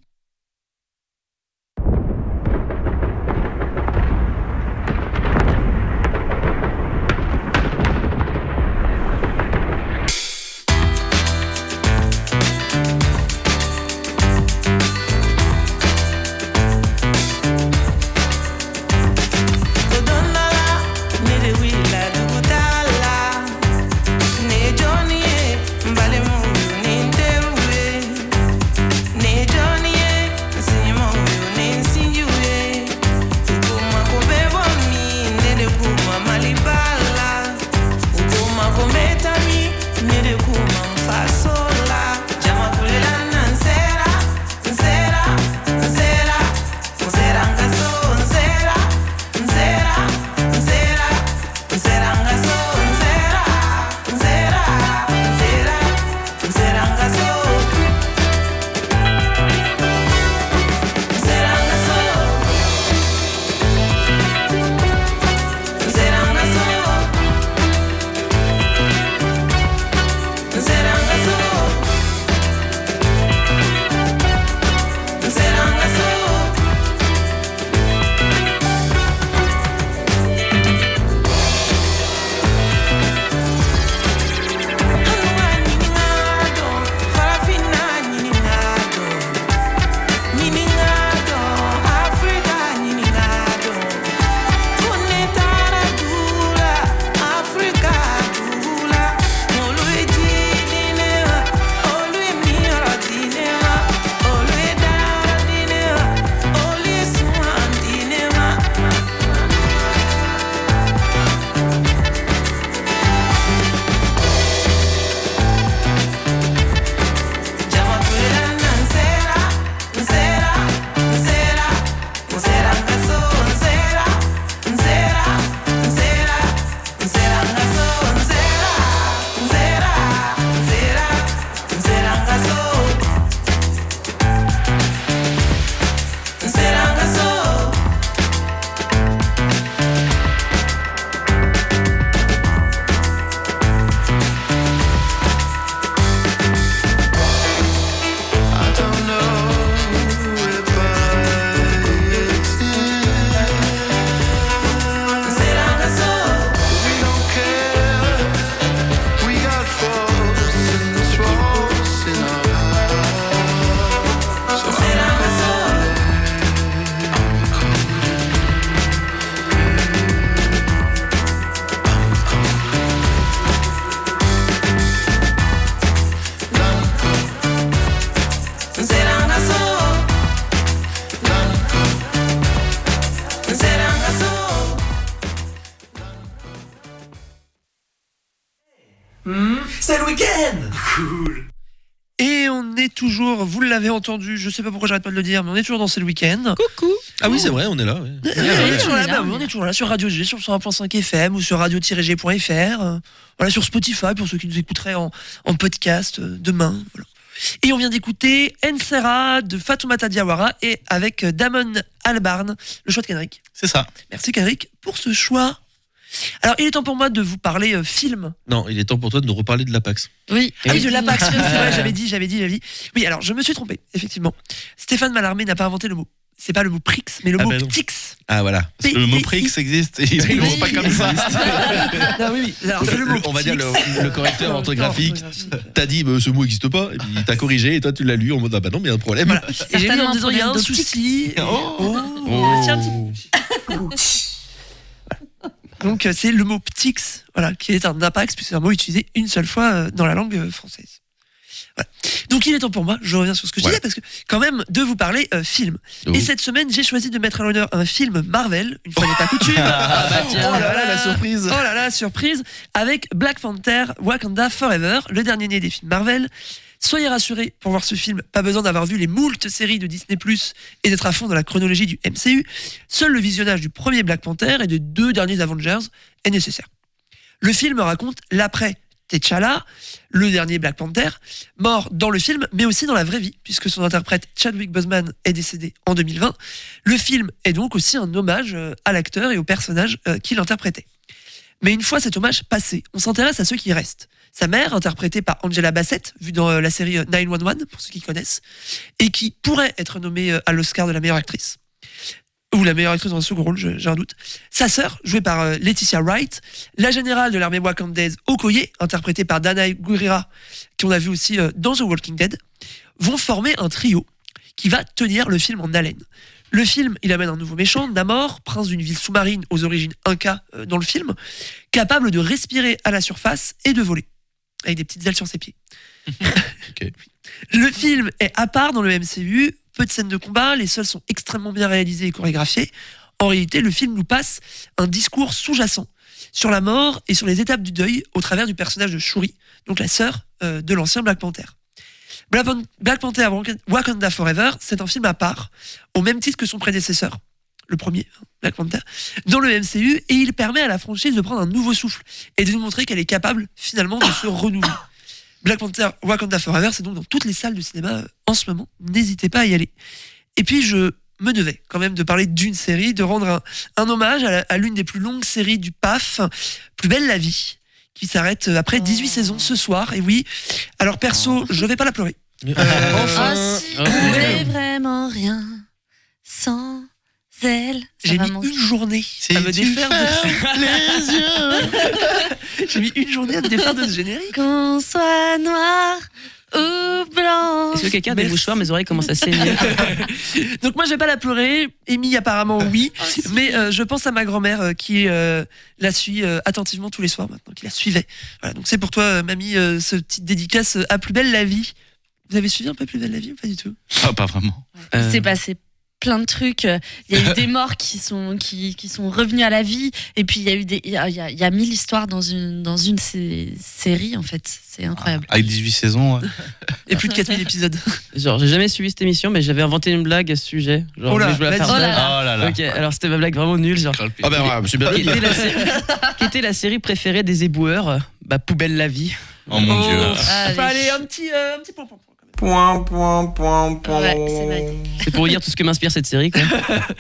C'est le week-end. Cool. Et on est toujours, vous l'avez entendu, je sais pas pourquoi j'arrête pas de le dire, mais on est toujours dans C'est le week-end. Coucou. Ah oui, c'est vrai, on est là. ouais. On est toujours là, on est là, bah oui, on est toujours là sur Radio G, sur 101.5 FM ou sur radio-g.fr. Voilà, sur Spotify pour ceux qui nous écouteraient en podcast demain. Voilà. Et on vient d'écouter Ensera de Fatoumata Diawara et avec Damon Albarn, le choix de Kendrick. C'est ça. Merci Kendrick pour ce choix. Alors, il est temps pour moi de vous parler film. Non, il est temps pour toi de nous reparler de l'Apax. Oui. Ah oui, de l'Apax, c'est vrai, j'avais dit. Oui, alors je me suis trompé, effectivement. Stéphane Mallarmé n'a pas inventé le mot. C'est pas le mot prix, mais le mot ben non. ptix. Ah voilà. Parce que le mot prix existe et il se prononce pas comme ça. Non, oui. Alors, c'est le mot On va dire ptix. le correcteur orthographique. T'as dit ce mot n'existe pas et puis il t'a corrigé et toi tu l'as lu en mode ah bah non mais il y a un problème. Voilà. Et j'ai lu en Certainement disant il y a un problème souci. Oh. Tiens, donc c'est le mot ptix, voilà, qui est un apax, puisque c'est un mot utilisé une seule fois dans la langue française. Voilà. Donc il est temps pour moi, je reviens sur ce que je disais, parce que quand même de vous parler film. Oh. Et cette semaine, j'ai choisi de mettre à l'honneur un film Marvel, une fois n'est pas coutume. tiens. Oh là là, la surprise. Oh là là, surprise, avec Black Panther, Wakanda Forever, le dernier né des films Marvel. Soyez rassurés, pour voir ce film, pas besoin d'avoir vu les moultes séries de Disney+, et d'être à fond dans la chronologie du MCU. Seul le visionnage du premier Black Panther et des 2 derniers Avengers est nécessaire. Le film raconte l'après T'Challa, le dernier Black Panther, mort dans le film, mais aussi dans la vraie vie, puisque son interprète Chadwick Boseman est décédé en 2020. Le film est donc aussi un hommage à l'acteur et au personnage qu'il interprétait. Mais une fois cet hommage passé, on s'intéresse à ceux qui restent. Sa mère, interprétée par Angela Bassett, vue dans la série 911, pour ceux qui connaissent, et qui pourrait être nommée à l'Oscar de la meilleure actrice. Ou la meilleure actrice dans un second rôle, j'ai un doute. Sa sœur, jouée par Letitia Wright, la générale de l'armée wakandaise Okoye, interprétée par Danai Gurira, qu'on a vu aussi dans The Walking Dead, vont former un trio qui va tenir le film en haleine. Le film, il amène un nouveau méchant, Namor, prince d'une ville sous-marine aux origines Inca dans le film, capable de respirer à la surface et de voler, avec des petites ailes sur ses pieds. Ok. Le film est à part dans le MCU, peu de scènes de combat, les seules sont extrêmement bien réalisées et chorégraphiées. En réalité, le film nous passe un discours sous-jacent sur la mort et sur les étapes du deuil au travers du personnage de Shuri, donc la sœur de l'ancien Black Panther. Black Panther Wakanda Forever, c'est un film à part, au même titre que son prédécesseur, le premier, Black Panther, dans le MCU, et il permet à la franchise de prendre un nouveau souffle et de nous montrer qu'elle est capable finalement de se renouveler. Black Panther Wakanda Forever, c'est donc dans toutes les salles de cinéma en ce moment, n'hésitez pas à y aller. Et puis je me devais quand même de parler d'une série, de rendre un hommage à l'une des plus longues séries du PAF, Plus belle la vie, qui s'arrête après 18 saisons ce soir. Et oui, alors perso, je vais pas la pleurer. Ah si, vous voulez vraiment rien sans elle. J'ai mis une journée à me défaire les yeux. J'ai mis une journée à me défaire de ce générique. Qu'on soit noir ou blanc. Est-ce que quelqu'un a des Merci. mouchoirs? Mes oreilles commencent à saigner. Donc moi je vais pas la pleurer. Amy apparemment oui, mais je pense à ma grand-mère qui la suit attentivement tous les soirs maintenant, qui la suivait. Voilà, donc c'est pour toi mamie ce petite dédicace à Plus belle la vie. Vous avez suivi un peu Plus belle la vie ou pas du tout? Ah, pas vraiment. Il s'est passé plein de trucs. Il y a eu des morts qui sont revenus à la vie. Et puis il y a eu il y a 1000 histoires dans une série en fait. C'est incroyable. Avec 18 saisons, ouais. Et plus de 4000 épisodes. Genre, j'ai jamais suivi cette émission, mais j'avais inventé une blague à ce sujet. Genre, Oh là, je voulais la faire vas-y. blague. Oh là là. Ok, alors c'était ma blague vraiment nulle. Genre, Ah ben ouais, c'est bien qui dit. était la série préférée des éboueurs? Bah, Poubelle la vie. Oh mon dieu. Allez, un petit point. Point, point, point, point. Ouais, c'est vrai. C'est pour vous dire tout ce que m'inspire cette série, quoi.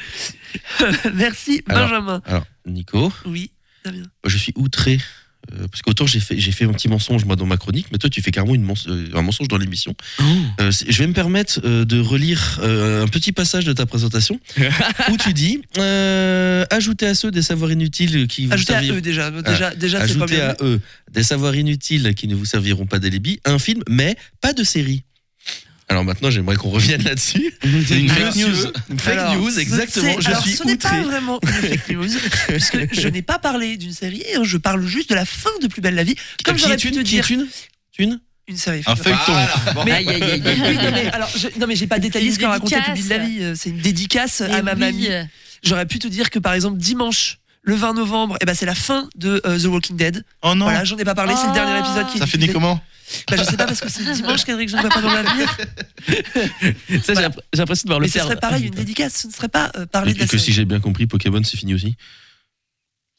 Merci Alors. Benjamin. Alors, Nico, Oui, Damien. je suis outré. Parce qu'autant j'ai fait un petit mensonge moi dans ma chronique, mais toi tu fais carrément un mensonge dans l'émission. Je vais me permettre de relire un petit passage de ta présentation où tu dis ajouter à ceux des savoirs inutiles qui vous Ajoutez à serviront. eux déjà c'est pas Ajouter bien. à eux des savoirs inutiles qui ne vous serviront pas d'alibi, un film, mais pas de série. Alors maintenant, j'aimerais qu'on revienne là-dessus. C'est une fake Monsieur- news. Une fake Alors, news, exactement. Je suis ce n'est pas outré. vraiment une fake news, puisque je n'ai pas parlé d'une série, hein, je parle juste de la fin de Plus belle la vie. Comme Qui j'aurais est pu te une dire Une une série. Un feuilleton. Mais, Aïe, aïe, aïe, aïe. oui, non mais j'ai pas détaillé une ce qu'a raconté Plus dédicace. belle la vie. C'est une dédicace à Et ma oui, mamie. J'aurais pu te dire que par exemple dimanche, le 20 novembre, c'est la fin de The Walking Dead. Oh non. Voilà, j'en ai pas parlé, c'est le dernier épisode qui est Ça finit diffusé. comment? Bah, je sais pas parce que c'est dimanche qu'Henrik, je ne vais pas dans l'avenir. Ça, j'ai l'impression de voir le Mais ce perdre. serait pareil, une dédicace, ce ne serait pas parler de Et la que si série. j'ai bien compris, Pokémon c'est fini aussi.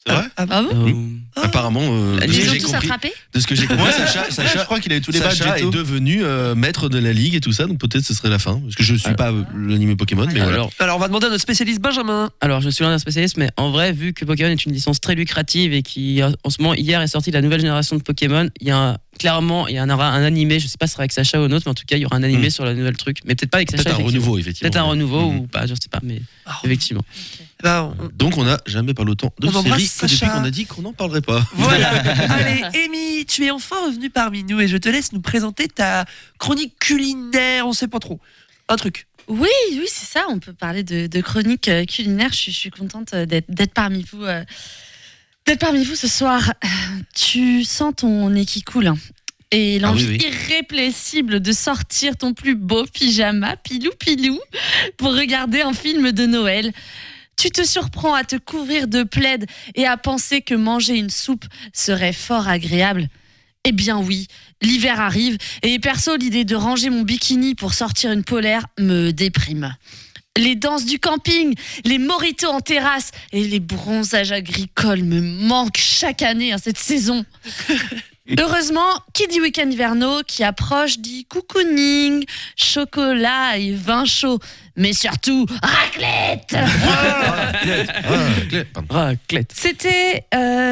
C'est vrai Ah Ah bon Apparemment, de ce Ils que ont j'ai tous compris, attrapé de ce que j'ai compris, Sacha, je crois qu'il a eu tous les badges Sacha et est tout. devenu maître de la ligue et tout ça, donc peut-être ce serait la fin. Parce que je suis pas l'anime Pokémon, mais voilà. Alors, on va demander à notre spécialiste Benjamin. Alors, je suis l'un des spécialistes, mais en vrai, vu que Pokémon est une licence très lucrative et qui, en ce moment, hier est sortie la nouvelle génération de Pokémon, il y a clairement, il y aura un animé, je sais pas si ce sera avec Sacha ou un autre, mais en tout cas, il y aura un animé sur la nouvelle truc. Mais peut-être pas avec Sacha. Peut-être un effectivement. renouveau, effectivement. Peut-être un renouveau Mhm. ou pas, je sais pas, mais effectivement. Bah, Donc on n'a jamais parlé autant de On embrasse séries que depuis Sacha. qu'on a dit qu'on n'en parlerait pas. Voilà. Allez, Amy, tu es enfin revenue parmi nous et je te laisse nous présenter ta chronique culinaire. On sait pas trop. Un truc. Oui, c'est ça. On peut parler de chronique culinaire. Je suis contente d'être parmi vous. D'être parmi vous ce soir. Tu sens ton nez qui coule. Hein. Et l'envie oui. irrépressible de sortir ton plus beau pyjama, pilou, pour regarder un film de Noël. Tu te surprends à te couvrir de plaid et à penser que manger une soupe serait fort agréable. Eh bien oui, l'hiver arrive et perso, l'idée de ranger mon bikini pour sortir une polaire me déprime. Les danses du camping, les mojitos en terrasse et les bronzages agricoles me manquent chaque année cette saison. Heureusement, qui dit week-end hivernaux, qui approche dit cocooning, chocolat et vin chaud, mais surtout raclette. Raclette. C'était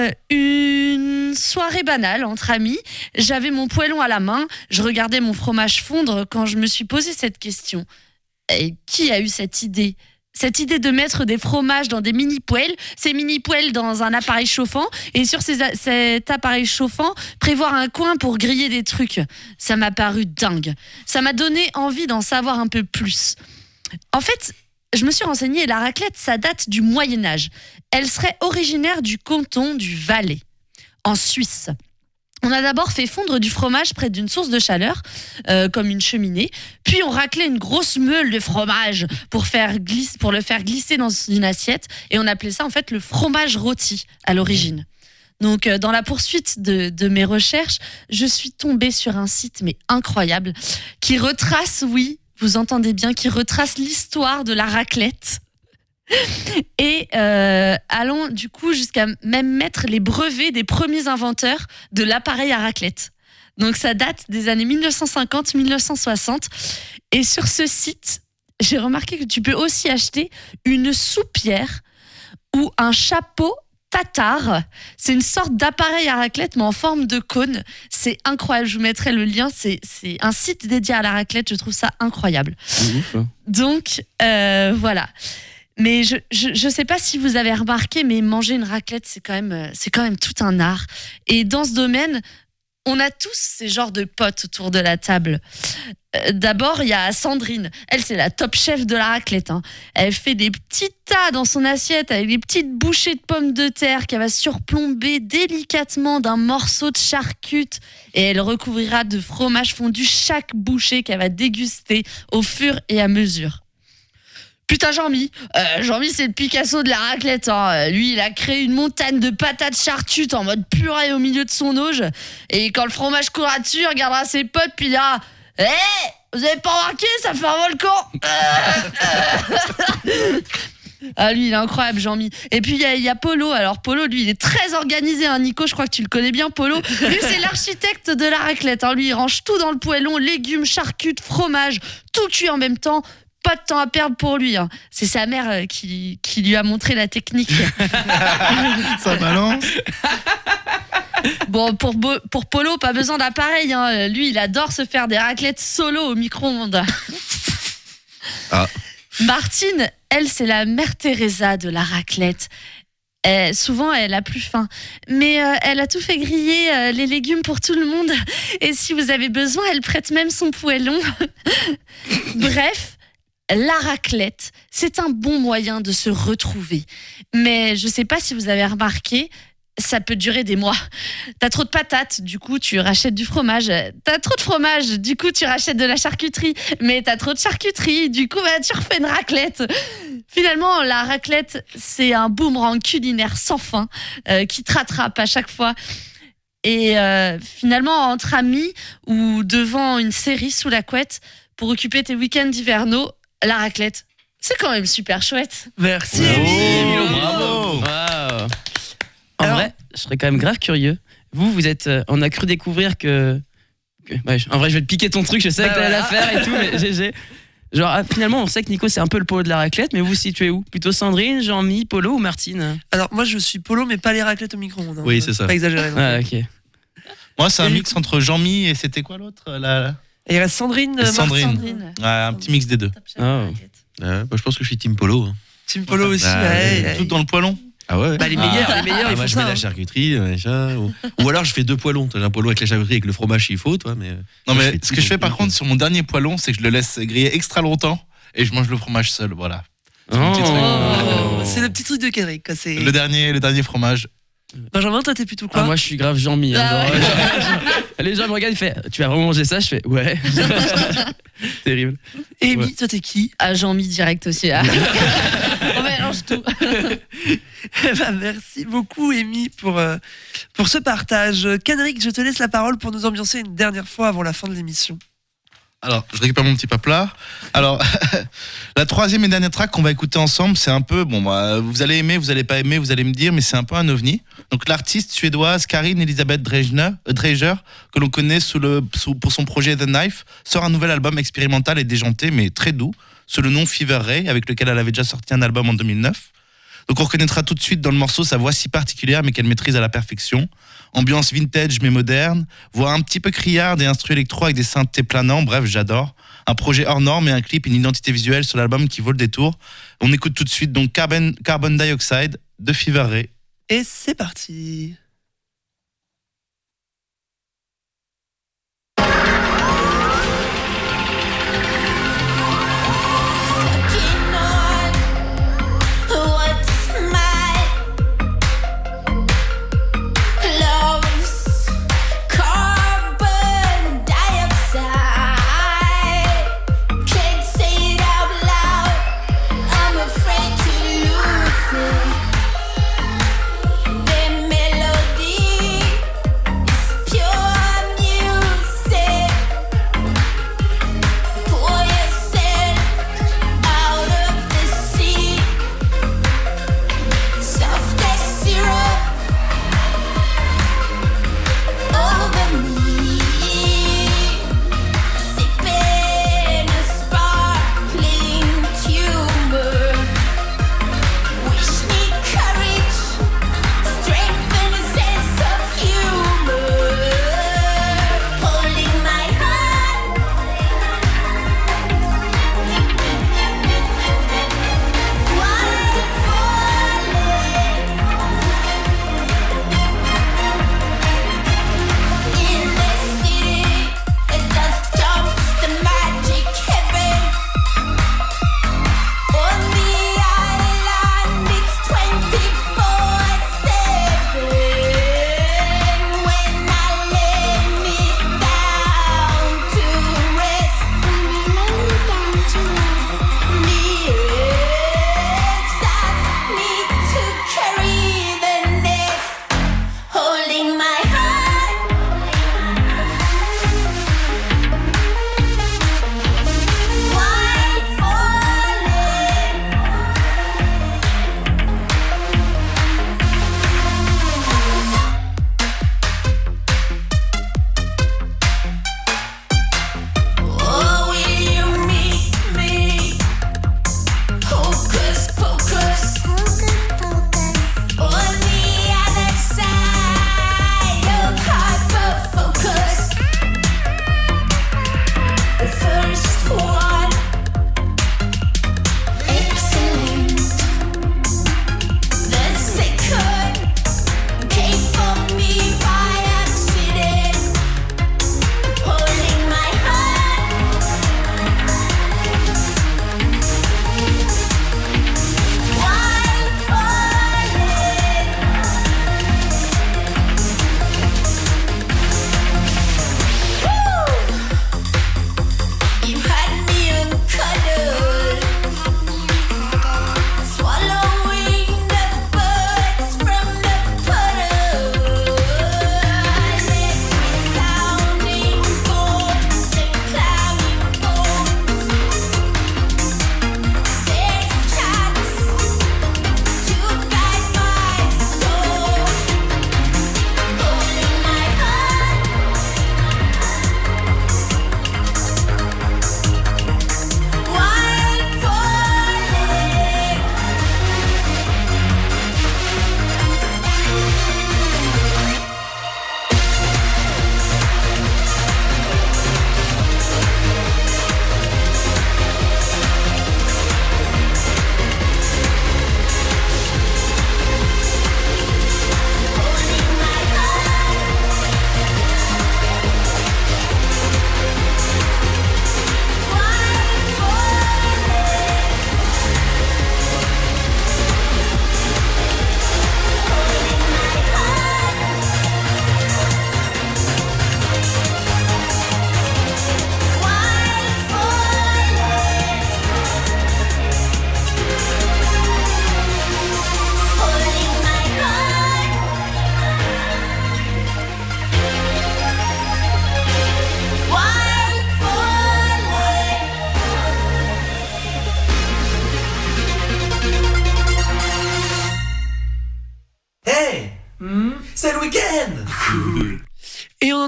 une soirée banale entre amis. J'avais mon poêlon à la main, je regardais mon fromage fondre quand je me suis posé cette question. Et qui a eu cette idée ? Cette idée de mettre des fromages dans des mini-poêles, ces mini-poêles dans un appareil chauffant, et sur cet appareil chauffant, prévoir un coin pour griller des trucs. Ça m'a paru dingue. Ça m'a donné envie d'en savoir un peu plus. En fait, je me suis renseignée et la raclette, ça date du Moyen-Âge. Elle serait originaire du canton du Valais, en Suisse. On a d'abord fait fondre du fromage près d'une source de chaleur, comme une cheminée, puis on raclait une grosse meule de fromage pour le faire glisser dans une assiette, et on appelait ça en fait le fromage rôti à l'origine. Donc dans la poursuite de mes recherches, je suis tombée sur un site mais incroyable qui retrace, oui, vous entendez bien, qui retrace l'histoire de la raclette. Et allons du coup jusqu'à même mettre les brevets des premiers inventeurs de l'appareil à raclette. Donc ça date des années 1950-1960. Et sur ce site, j'ai remarqué que tu peux aussi acheter une soupière ou un chapeau tatar. C'est une sorte d'appareil à raclette mais en forme de cône. C'est incroyable, je vous mettrai le lien. C'est un site dédié à la raclette, je trouve ça incroyable. Donc voilà. Mais je sais pas si vous avez remarqué, mais manger une raclette, c'est quand même tout un art. Et dans ce domaine, on a tous ces genres de potes autour de la table. D'abord, il y a Sandrine. Elle, c'est la top chef de la raclette. Hein. Elle fait des petits tas dans son assiette avec des petites bouchées de pommes de terre qu'elle va surplomber délicatement d'un morceau de charcute. Et elle recouvrira de fromage fondu chaque bouchée qu'elle va déguster au fur et à mesure. Putain, Jean-Mi, c'est le Picasso de la raclette. Hein. Lui, il a créé une montagne de patates charcutes en mode purée au milieu de son auge. Et quand le fromage courra dessus, il regardera ses potes, puis il dira « Hé, vous avez pas remarqué, ça fait un volcan !» Ah, lui, il est incroyable, Jean-Mi. Et puis, il y a Polo. Alors, Polo, lui, il est très organisé. Hein. Nico, je crois que tu le connais bien, Polo. Lui, c'est l'architecte de la raclette. Hein. Lui, il range tout dans le poêlon, légumes, charcutes, fromage, tout cuit en même temps. Pas de temps à perdre pour lui. Hein. C'est sa mère qui lui a montré la technique. Ça balance. Bon, pour Polo, pas besoin d'appareil. Hein. Lui, il adore se faire des raclettes solo au micro-ondes. Ah. Martine, elle, c'est la mère Teresa de la raclette. Souvent, elle a plus faim. Mais elle a tout fait griller, les légumes pour tout le monde. Et si vous avez besoin, elle prête même son poêlon. Bref, la raclette, c'est un bon moyen de se retrouver. Mais je sais pas si vous avez remarqué, ça peut durer des mois. T'as trop de patates, du coup tu rachètes du fromage. T'as trop de fromage, du coup tu rachètes de la charcuterie. Mais t'as trop de charcuterie, du coup tu refais une raclette. Finalement, la raclette, c'est un boomerang culinaire sans fin qui te rattrape à chaque fois. Et finalement, entre amis ou devant une série sous la couette, pour occuper tes week-ends hivernaux, la raclette, c'est quand même super chouette. Merci. Oh, Émile. bravo. Wow. En Alors- vrai, je serais quand même grave curieux. Vous êtes. On a cru découvrir que. Ouais, en vrai, je vais te piquer ton truc, je sais Bah que t'allais la voilà. faire et tout, mais GG. Genre, finalement, on sait que Nico, c'est un peu le polo de la raclette, mais vous vous situez où? Plutôt Sandrine, Jean-Mi, Polo ou Martine? Alors, moi, je suis Polo, mais pas les raclettes au micro-ondes. hein. Oui, c'est ça. Pas exagéré. non. Ah, ok. Moi, c'est un Et mix entre Jean-Mi et c'était quoi l'autre Et il reste Sandrine, Sandrine. Martine, Ouais, un petit mix des deux. Oh. Ouais, je pense que je suis Team Polo. hein. Team Polo aussi. Ah, ouais. Tout dans le poilon. Ah ouais. Bah, les meilleurs, ils Moi, font je ça. mets la hein. charcuterie, machin, ou alors je fais 2 poêlons. T'as un poêlon avec la charcuterie, avec le fromage s'il faut, toi. Mais Non, moi, mais fais ce tout que je dans fais le par truc. contre sur mon dernier poêlon, c'est que je le laisse griller extra longtemps et je mange le fromage seul. Voilà. C'est mon petit truc. Oh, c'est le petit truc de Kendrick. Quoi. C'est... Le dernier fromage. Benjamin, toi, t'es plutôt quoi? Ah, moi, je suis grave Jean-Mi. Hein, Ah genre, ouais. les gens me regardent, ils font tu vas vraiment manger ça? Je fais ouais. Terrible. Et Amy, ouais. toi, t'es qui? Ah, Jean-Mi direct aussi. Ah. On mélange tout. Eh ben, merci beaucoup, Amy, pour ce partage. Kendrick, je te laisse la parole pour nous ambiancer une dernière fois avant la fin de l'émission. Alors, je récupère mon petit papelard. Alors, la troisième et dernière track qu'on va écouter ensemble, c'est un peu, bon, bah, vous allez aimer, vous allez pas aimer, vous allez me dire, mais c'est un peu un ovni. Donc, l'artiste suédoise Karin Elisabeth Dreger, que l'on connaît pour son projet The Knife, sort un nouvel album expérimental et déjanté, mais très doux, sous le nom Fever Ray, avec lequel elle avait déjà sorti un album en 2009. Donc on reconnaîtra tout de suite dans le morceau sa voix si particulière mais qu'elle maîtrise à la perfection. Ambiance vintage mais moderne, voix un petit peu criarde et instru électro avec des synthés planants, bref j'adore. Un projet hors norme et un clip, une identité visuelle sur l'album qui vaut le détour. On écoute tout de suite donc Carbon Dioxide de Fever Ray. Et c'est parti. Melody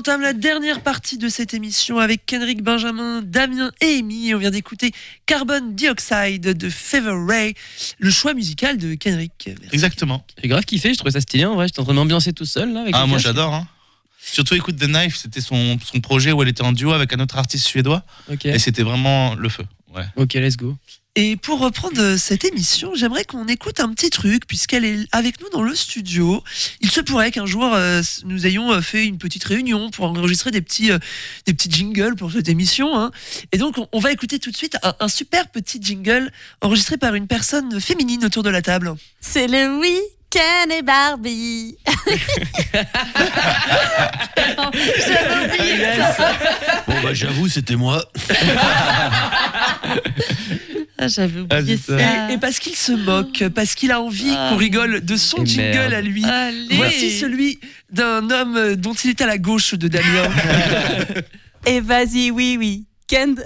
entame la dernière partie de cette émission avec Kendrick, Benjamin, Damien et Amy. On vient d'écouter Carbon Dioxide de Fever Ray, le choix musical de Kendrick. Merci. Exactement. J'ai grave kiffé, je trouvais ça stylé en vrai. J'étais en train de m'ambiancer tout seul là. Avec Ah, le moi casque. j'adore. Hein. Surtout écoute The Knife, c'était son projet où elle était en duo avec un autre artiste suédois. Ok, Et c'était vraiment le feu. Ouais. ok, let's go. Et pour reprendre cette émission, j'aimerais qu'on écoute un petit truc, puisqu'elle est avec nous dans le studio. Il se pourrait qu'un jour, nous ayons fait une petite réunion pour enregistrer des petits jingles pour cette émission. Hein. Et donc, on va écouter tout de suite un super petit jingle enregistré par une personne féminine autour de la table. C'est le week-end et Barbie. J'avais oublié ça. Bon, bah, j'avoue, c'était moi. Ah, j'avais oublié c'est ça. Et parce qu'il se moque, parce qu'il a envie qu'on rigole de son Et jingle merde. à lui. Allez. Voici celui d'un homme dont il est à la gauche de Damien. Et vas-y, oui, Kend.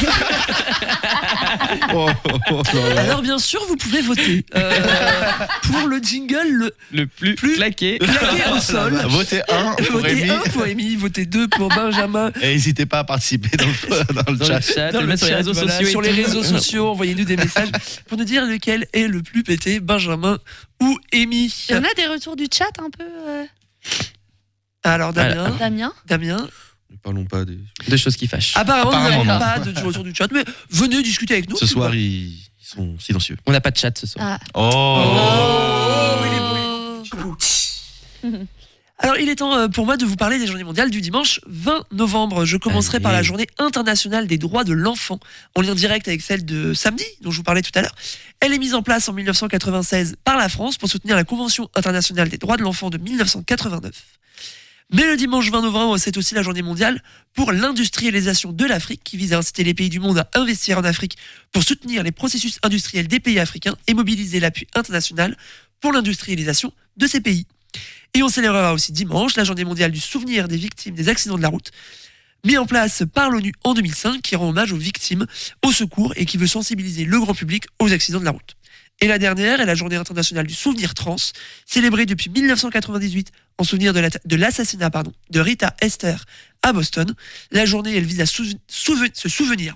Alors bien sûr, vous pouvez voter pour le jingle Le plus claqué. claqué au sol. Votez 1 pour Votez Rémi. 1 pour Amy, votez 2 pour Benjamin. Et n'hésitez pas à participer dans le Dans chat. le chat, Dans le mettre sur les chat, réseaux voilà, sociaux. et sur les tout. réseaux sociaux, envoyez-nous des messages pour nous dire lequel est le plus pété, Benjamin ou Amy. Il y en a des retours du chat un peu, Alors Damien, Damien. Ne parlons pas des. Deux choses qui fâchent. apparemment nous Apparemment, n'avons non. pas de retour du chat, mais venez discuter avec nous. Ce soir, ils sont silencieux. On n'a pas de chat ce soir. Ah. Oh. Alors, il est temps pour moi de vous parler des journées mondiales du dimanche 20 novembre. Je commencerai par la Allez. journée internationale des droits de l'enfant, en lien direct avec celle de samedi, dont je vous parlais tout à l'heure. Elle est mise en place en 1996 par la France pour soutenir la Convention internationale des droits de l'enfant de 1989. Mais le dimanche 20 novembre, c'est aussi la journée mondiale pour l'industrialisation de l'Afrique, qui vise à inciter les pays du monde à investir en Afrique pour soutenir les processus industriels des pays africains et mobiliser l'appui international pour l'industrialisation de ces pays. Et on célébrera aussi dimanche la journée mondiale du souvenir des victimes des accidents de la route, mis en place par l'ONU en 2005, qui rend hommage aux victimes, au secours et qui veut sensibiliser le grand public aux accidents de la route. Et la dernière est la journée internationale du souvenir trans, célébrée depuis 1998 en souvenir de l'assassinat de Rita Esther à Boston. La journée, elle vise à se souvenir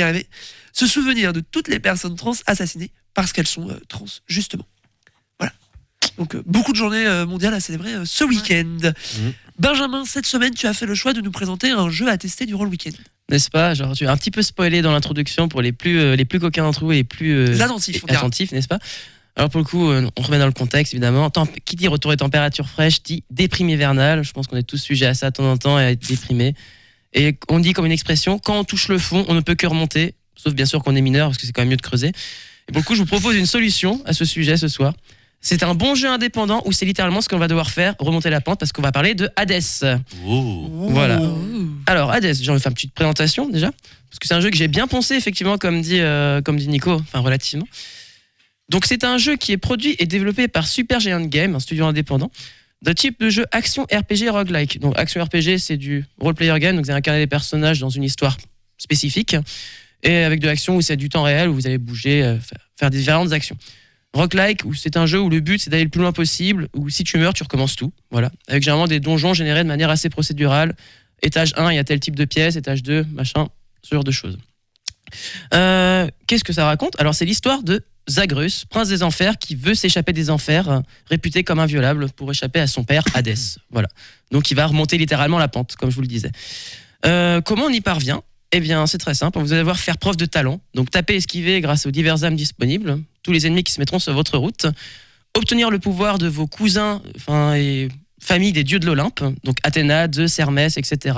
de toutes les personnes trans assassinées parce qu'elles sont trans, justement. Voilà. Donc, beaucoup de journées mondiales à célébrer ce week-end. Benjamin, cette semaine, tu as fait le choix de nous présenter un jeu à tester durant le week-end. N'est-ce pas? Genre, tu as un petit peu spoilé dans l'introduction pour les plus coquins d'entre vous et les plus Attentifs, on dira. attentifs, n'est-ce pas? Alors pour le coup, on remet dans le contexte évidemment. Qui dit retour des températures fraîches dit déprime hivernale. Je pense qu'on est tous sujets à ça de temps en temps et à être déprimé. Et on dit comme une expression, quand on touche le fond, on ne peut que remonter. Sauf bien sûr qu'on est mineur parce que c'est quand même mieux de creuser. Et pour le coup, je vous propose une solution à ce sujet ce soir. C'est un bon jeu indépendant où c'est littéralement ce qu'on va devoir faire, remonter la pente, parce qu'on va parler de Hades. Oh. Voilà. Alors Hades, j'ai envie de faire une petite présentation déjà, parce que c'est un jeu que j'ai bien poncé effectivement, comme dit Nico, enfin relativement. Donc c'est un jeu qui est produit et développé par Supergiant Games, un studio indépendant, de type de jeu action RPG roguelike. Donc action RPG, c'est du role-player game, donc vous allez incarner des personnages dans une histoire spécifique, et avec de l'action où c'est du temps réel, où vous allez bouger, faire différentes actions. Roguelike, où c'est un jeu où le but c'est d'aller le plus loin possible, où si tu meurs, tu recommences tout. Voilà. Avec généralement des donjons générés de manière assez procédurale. Étage 1, il y a tel type de pièce, étage 2, machin, ce genre de choses. Qu'est-ce que ça raconte? Alors c'est l'histoire de Zagreus, prince des enfers, qui veut s'échapper des enfers, réputé comme inviolable pour échapper à son père Hadès. Voilà. Donc il va remonter littéralement la pente, comme je vous le disais. Comment on y parvient? Eh bien, c'est très simple. Vous allez devoir faire preuve de talent. Donc, taper, esquiver grâce aux diverses âmes disponibles. Tous les ennemis qui se mettront sur votre route. Obtenir le pouvoir de vos cousins, et familles des dieux de l'Olympe. Donc, Athéna, Zeus, Hermès, etc.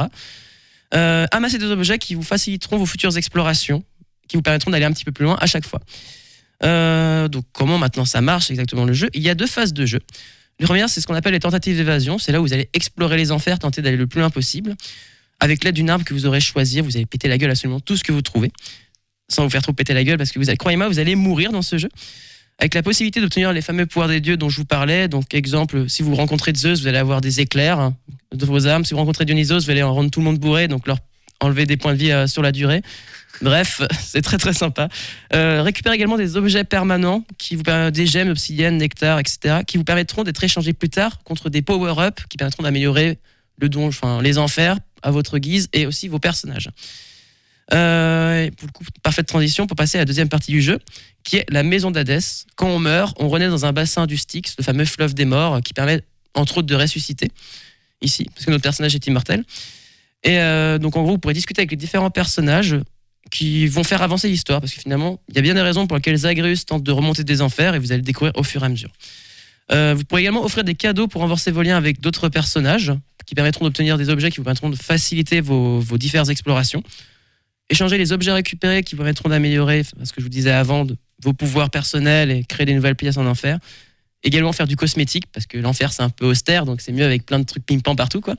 Amasser des objets qui vous faciliteront vos futures explorations, qui vous permettront d'aller un petit peu plus loin à chaque fois. Donc, comment maintenant ça marche exactement le jeu? Il y a 2 phases de jeu. La première, c'est ce qu'on appelle les tentatives d'évasion. C'est là où vous allez explorer les enfers, tenter d'aller le plus loin possible. Avec l'aide d'une arme que vous aurez choisie, vous allez péter la gueule à absolument tout ce que vous trouvez, sans vous faire trop péter la gueule, parce que croyez-moi, vous allez mourir dans ce jeu. Avec la possibilité d'obtenir les fameux pouvoirs des dieux dont je vous parlais. Donc, exemple, si vous rencontrez Zeus, vous allez avoir des éclairs de vos armes. Si vous rencontrez Dionysos, vous allez en rendre tout le monde bourré, donc leur enlever des points de vie sur la durée. Bref, c'est très très sympa. Récupérez également des objets permanents, des gemmes, obsidiennes, nectar, etc., qui vous permettront d'être échangés plus tard contre des power-up qui permettront d'améliorer les enfers à votre guise et aussi vos personnages. Et pour le coup, parfaite transition pour passer à la deuxième partie du jeu, qui est la maison d'Hadès. Quand on meurt, on renaît dans un bassin du Styx, le fameux fleuve des morts, qui permet entre autres de ressusciter ici, parce que notre personnage est immortel. Et donc en gros, vous pourrez discuter avec les différents personnages qui vont faire avancer l'histoire, parce que finalement, il y a bien des raisons pour lesquelles Zagreus tente de remonter des enfers, et vous allez le découvrir au fur et à mesure. Vous pourrez également offrir des cadeaux pour renforcer vos liens avec d'autres personnages, qui permettront d'obtenir des objets qui vous permettront de faciliter vos diverses explorations. Échanger les objets récupérés qui vous permettront d'améliorer, ce que je vous disais avant, vos pouvoirs personnels et créer des nouvelles pièces en enfer. Également faire du cosmétique, parce que l'enfer c'est un peu austère, donc c'est mieux avec plein de trucs ping-pong partout, quoi.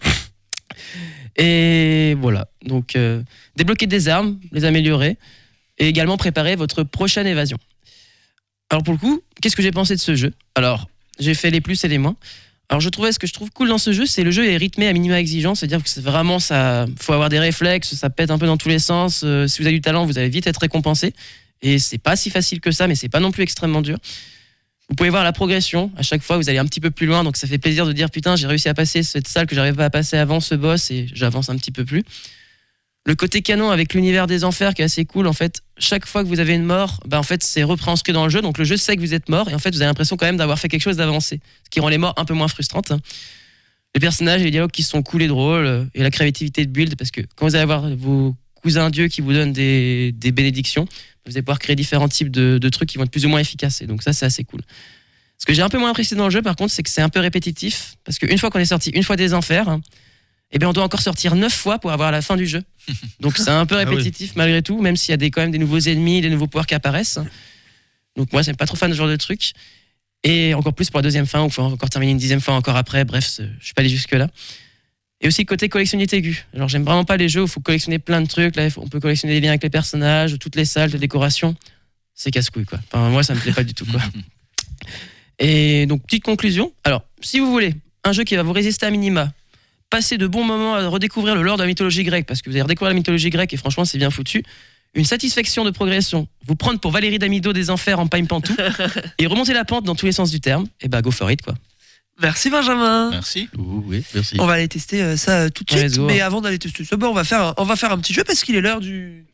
Et voilà, donc débloquer des armes, les améliorer, et également préparer votre prochaine évasion. Alors pour le coup, qu'est-ce que j'ai pensé de ce jeu ? Alors, j'ai fait les plus et les moins. Alors ce que je trouve cool dans ce jeu, c'est le jeu est rythmé à minima exigeant, c'est-à-dire que c'est vraiment ça, faut avoir des réflexes, ça pète un peu dans tous les sens. Si vous avez du talent, vous allez vite être récompensé. Et c'est pas si facile que ça, mais c'est pas non plus extrêmement dur. Vous pouvez voir la progression. À chaque fois, vous allez un petit peu plus loin, donc ça fait plaisir de dire putain, j'ai réussi à passer cette salle que j'arrivais pas à passer avant, ce boss, et j'avance un petit peu plus. Le côté canon avec l'univers des enfers qui est assez cool, en fait, chaque fois que vous avez une mort, en fait, c'est repréinscrit dans le jeu, donc le jeu sait que vous êtes mort, et en fait, vous avez l'impression quand même d'avoir fait quelque chose d'avancé, ce qui rend les morts un peu moins frustrantes. Les personnages et les dialogues qui sont cool et drôles, et la créativité de build, parce que quand vous allez avoir vos cousins dieux qui vous donnent des bénédictions, vous allez pouvoir créer différents types de trucs qui vont être plus ou moins efficaces, et donc ça, c'est assez cool. Ce que j'ai un peu moins apprécié dans le jeu, par contre, c'est que c'est un peu répétitif, parce qu'une fois qu'on est sorti une fois des enfers, eh bien, on doit encore sortir 9 fois pour avoir la fin du jeu. Donc c'est un peu répétitif malgré tout, même s'il y a quand même des nouveaux ennemis, des nouveaux pouvoirs qui apparaissent. Donc moi, c'est pas trop fan de ce genre de truc. Et encore plus pour la deuxième fin, où il faut encore terminer une 10e fois encore après. Bref, je suis pas allé jusque-là. Et aussi côté collectionnite aiguë. Alors j'aime vraiment pas les jeux où il faut collectionner plein de trucs. Là, on peut collectionner des liens avec les personnages, toutes les salles, les décorations. C'est casse-couille, quoi. Enfin, moi, ça me plaît pas du tout, quoi. Et donc, petite conclusion. Alors, si vous voulez un jeu qui va vous résister à minima, passer de bons moments à redécouvrir le lore de la mythologie grecque, parce que vous allez redécouvrir la mythologie grecque et franchement c'est bien foutu, une satisfaction de progression, vous prendre pour Valérie Damido des enfers en pain pantou et remonter la pente dans tous les sens du terme, et go for it, quoi. Merci Benjamin. Merci. Oui, merci. On va aller tester ça tout de Ouais, suite, mais avant d'aller tester ça, on va faire un petit jeu parce qu'il est l'heure du...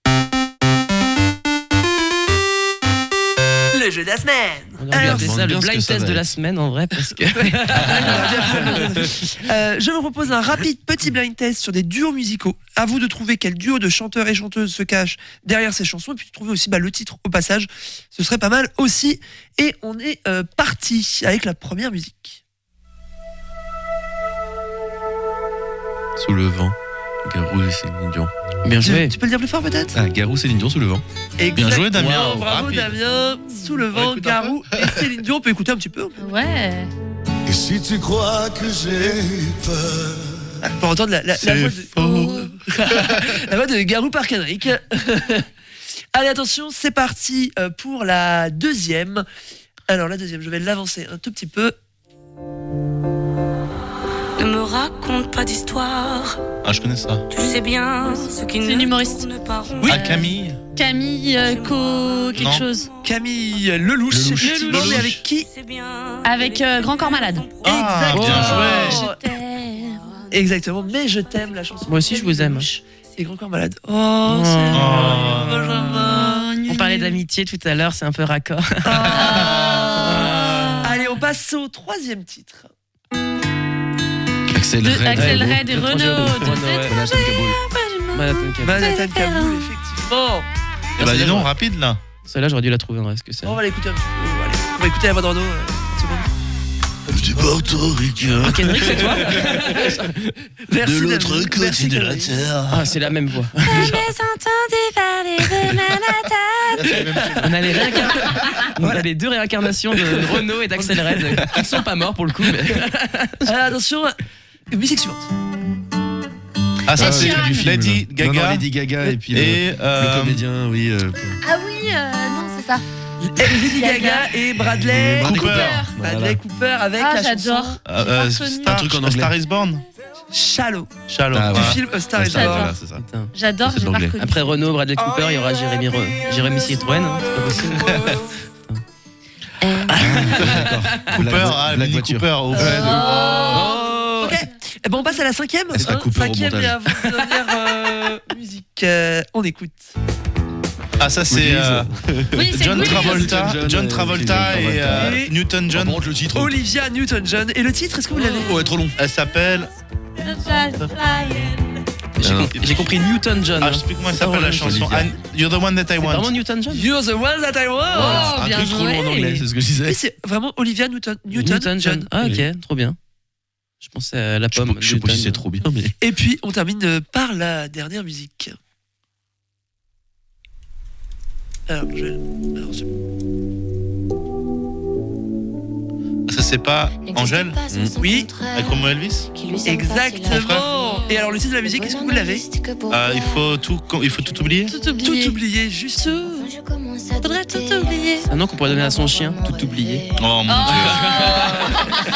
Le jeu de la semaine. On a regardé Alors, ça, le bien ce que blind ça test va de la être. semaine en vrai, parce que... Je vous propose un rapide petit blind test sur des duos musicaux. À vous de trouver quel duo de chanteurs et chanteuses se cache derrière ces chansons, et puis de trouver aussi le titre au passage. Ce serait pas mal aussi. Et on est parti avec la première musique. Sous le vent, Garou et Céline Dion. Bien joué. Tu peux le dire plus fort peut-être? Ah, Garou, Céline Dion, Sous le vent. Bien joué, Damien. Wow, bravo Rapide. Damien. Sous le vent, écoute un Garou et Céline Dion. On peut écouter un petit peu. Ouais. Et si tu crois que j'ai peur, On peut entendre la voix de... faux. la voix de Garou Parkenrick. Allez, attention, c'est parti pour la deuxième. Alors, la deuxième, je vais l'avancer un tout petit peu. Ne me raconte pas d'histoire. Ah, je connais ça. Tu sais bien ce qui C'est une humoriste. Oui. Ah, Camille. Camille quelque Non. chose. Camille Lelouch. Effectivement, Lelouch. mais avec qui? Avec Grand Corps Malade. Ah, Exactement. bien joué. Je t'aime. Exactement, mais je t'aime, la chanson. Moi aussi, je vous aime. Lelouch Et Grand Corps Malade. Oh, c'est Oh. Benjamin. On parlait d'amitié tout à l'heure, c'est un peu raccord. Allez, on passe au troisième titre. Axel De Red. Axel Red et Le projet Renaud. Renaud, De ouais. Jonathan Kaboul. Manhattan Kaboul. Manhattan Kaboul, effectivement. Eh bah, dis donc, rapide là. Celle-là, j'aurais dû la trouver en vrai, ce que c'est. On va l'écouter un petit peu. Allez, on va écouter la voix de Renaud. Une seconde. du portoricain, Kendrick, c'est toi? Merci, de l'autre David. côté Merci, de la David. terre. Ah, c'est la même voix. On a les on a les deux réincarnations de Renaud et d'Axel Red qui ne sont pas morts pour le coup. Mais... Alors, attention, musique suivante. Ah, ça, Ed c'est Sheeran. du film. Lady Gaga. Non, Lady Gaga et puis Et, le comédien, oui. Ah oui, non, c'est ça. Lady Gaga et Bradley Bradley Cooper. Bradley Cooper avec Ah, la j'adore. chanson Star, un truc en anglais. Star is Born. Shallow Shallow. Ah, du voilà. film A Star is J'adore. Born. Voilà, c'est ça. Putain. J'adore, C'est j'ai pas l'anglais. reconnu. Après Renaud, Bradley Cooper, il y aura Jérémy Citroën. Hein, c'est pas possible. Cooper, Black Mini voiture. Cooper. Au fait. Ok, Eh ben on passe à la cinquième. Elle sera coupée au Cinquième montage. et avant-dernière musique. On écoute. Ah, ça, c'est Oui, c'est John Good Travolta, John, John Travolta et et Newton John. le titre. Olivia Newton-John. Et le titre, est-ce que vous l'avez? Ouais, trop long. Elle s'appelle. J'ai compris Newton John. Ah, je sais plus comment elle s'appelle la chanson. Olivia. You're the one that I C'est vraiment want. Newton John. You're the one that I want. Oh, Un bien truc trop long en joué. anglais, c'est ce que je disais. Oui, c'est vraiment Olivia Newton-John. Newton-John. Ah, ok, trop bien. Je pensais à la pomme. Je sais pas si Newton. c'est trop bien, mais. Et puis, on termine par la dernière musique. Alors, Ça, c'est pas Angèle Oui, avec Romo Elvis. exactement. Et alors, le titre de la musique, est-ce que vous l'avez? Il faut tout oublier. Tout oublié. Tout oublier, juste. Faudrait tout oublier. Un nom qu'on pourrait donner à son chien, tout oublié. Oh mon dieu.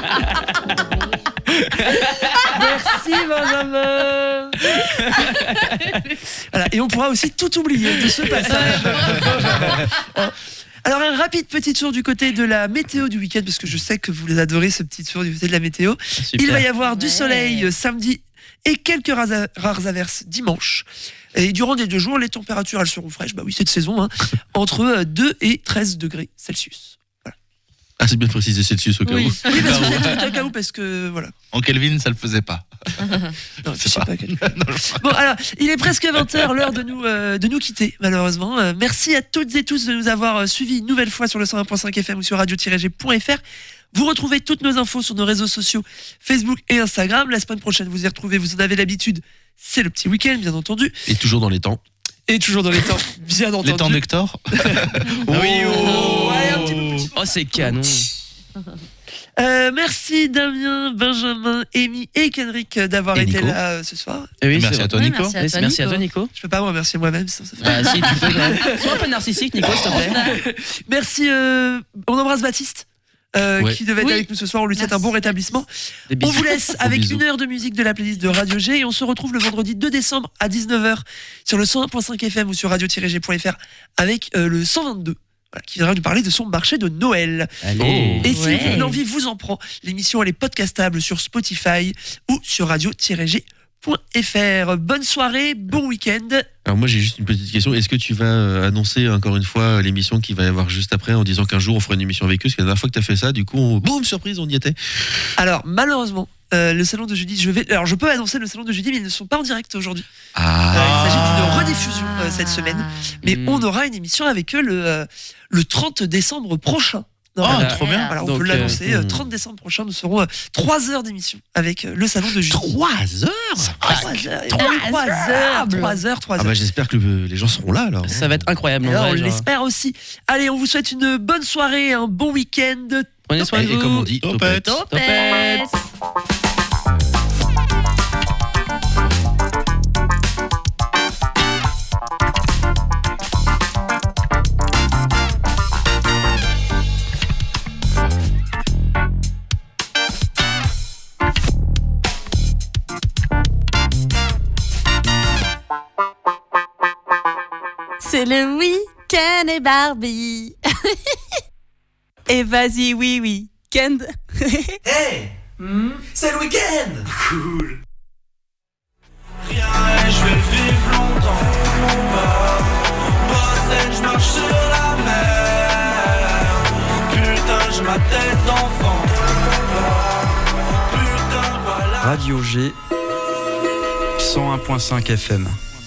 Merci Benjamin. Voilà, et on pourra aussi tout oublier de ce passage. Alors un rapide petit tour du côté de la météo du week-end, parce que je sais que vous adorez ce petit tour du côté de la météo. Super. Il va y avoir du soleil samedi et quelques rares averses dimanche. Et durant les 2 jours, les températures elles seront fraîches, bah oui c'est de saison, hein, entre 2 et 13 degrés Celsius. Ah, c'est bien précisé, c'est dessus au cas où. Oui, parce que c'est au cas où, parce que voilà. En Kelvin, ça le faisait pas. Non, je sais pas. Bon, alors, il est presque 20h, l'heure de nous quitter, malheureusement. Merci à toutes et tous de nous avoir suivis une nouvelle fois sur le 101.5 FM ou sur radio-g.fr. Vous retrouvez toutes nos infos sur nos réseaux sociaux, Facebook et Instagram. La semaine prochaine, vous y retrouvez, vous en avez l'habitude. C'est le petit week-end, bien entendu. Et toujours dans les temps. Et toujours dans les temps, bien entendu. Les temps d'Hector. Oui, oh, allez, un petit peu. Oh, c'est canon. Merci Damien, Benjamin, Amy et Kenrick d'avoir Et été Nico. là ce soir. Eh oui, Merci c'est à toi, Ouais, Nico. merci à Merci à toi, Nico. Je peux pas me remercier moi-même, sinon ça fait... Ah, si, tu peux. Sois un peu narcissique, Nico, s'il te plaît. Merci, on embrasse Baptiste. Ouais. Qui devait être Oui. avec nous ce soir, on lui souhaite un Merci. bon rétablissement. Des On bisous. vous laisse avec bisous. 1 heure de musique de la playlist de Radio G et on se retrouve le vendredi 2 décembre à 19h sur le 101.5 FM ou sur radio-g.fr avec le 122 voilà, qui viendra nous parler de son marché de Noël. Allez. Et si Ouais. l'envie vous en prend, l'émission elle est podcastable sur Spotify ou sur radio-g.fr. Bonne soirée, bon week-end. Alors moi j'ai juste une petite question. Est-ce que tu vas annoncer encore une fois l'émission qu'il va y avoir juste après en disant qu'un jour on fera une émission avec eux? Parce que la dernière fois que tu as fait ça, du coup, boum, surprise, on y était. Alors malheureusement, le salon de jeudi, je peux annoncer le salon de jeudi, mais ils ne sont pas en direct aujourd'hui. Il s'agit d'une rediffusion cette semaine, mais on aura une émission avec eux le 30 décembre prochain. Oh, trop bien. Voilà, on Donc, peut l'annoncer. hmm. 30 décembre prochain, nous serons 3 heures d'émission avec le salon de jeudi. 3 heures. 3 heures. Ah bah j'espère que les gens seront là alors. Ça va être incroyable. en Alors, on vrai, genre. l'espère aussi. Allez, on vous souhaite une bonne soirée, un bon week-end. Prenez soin de Et vous. comme on dit, Topette. Topette. C'est le week-end et Barbie. Et vas-y, oui, week-end. Hey, c'est le week-end. Cool. Rien, je vais vivre longtemps. Bosser, je marche sur la mer. Putain, j'ai ma tête d'enfant. Putain, voilà. Radio G 101.5 FM.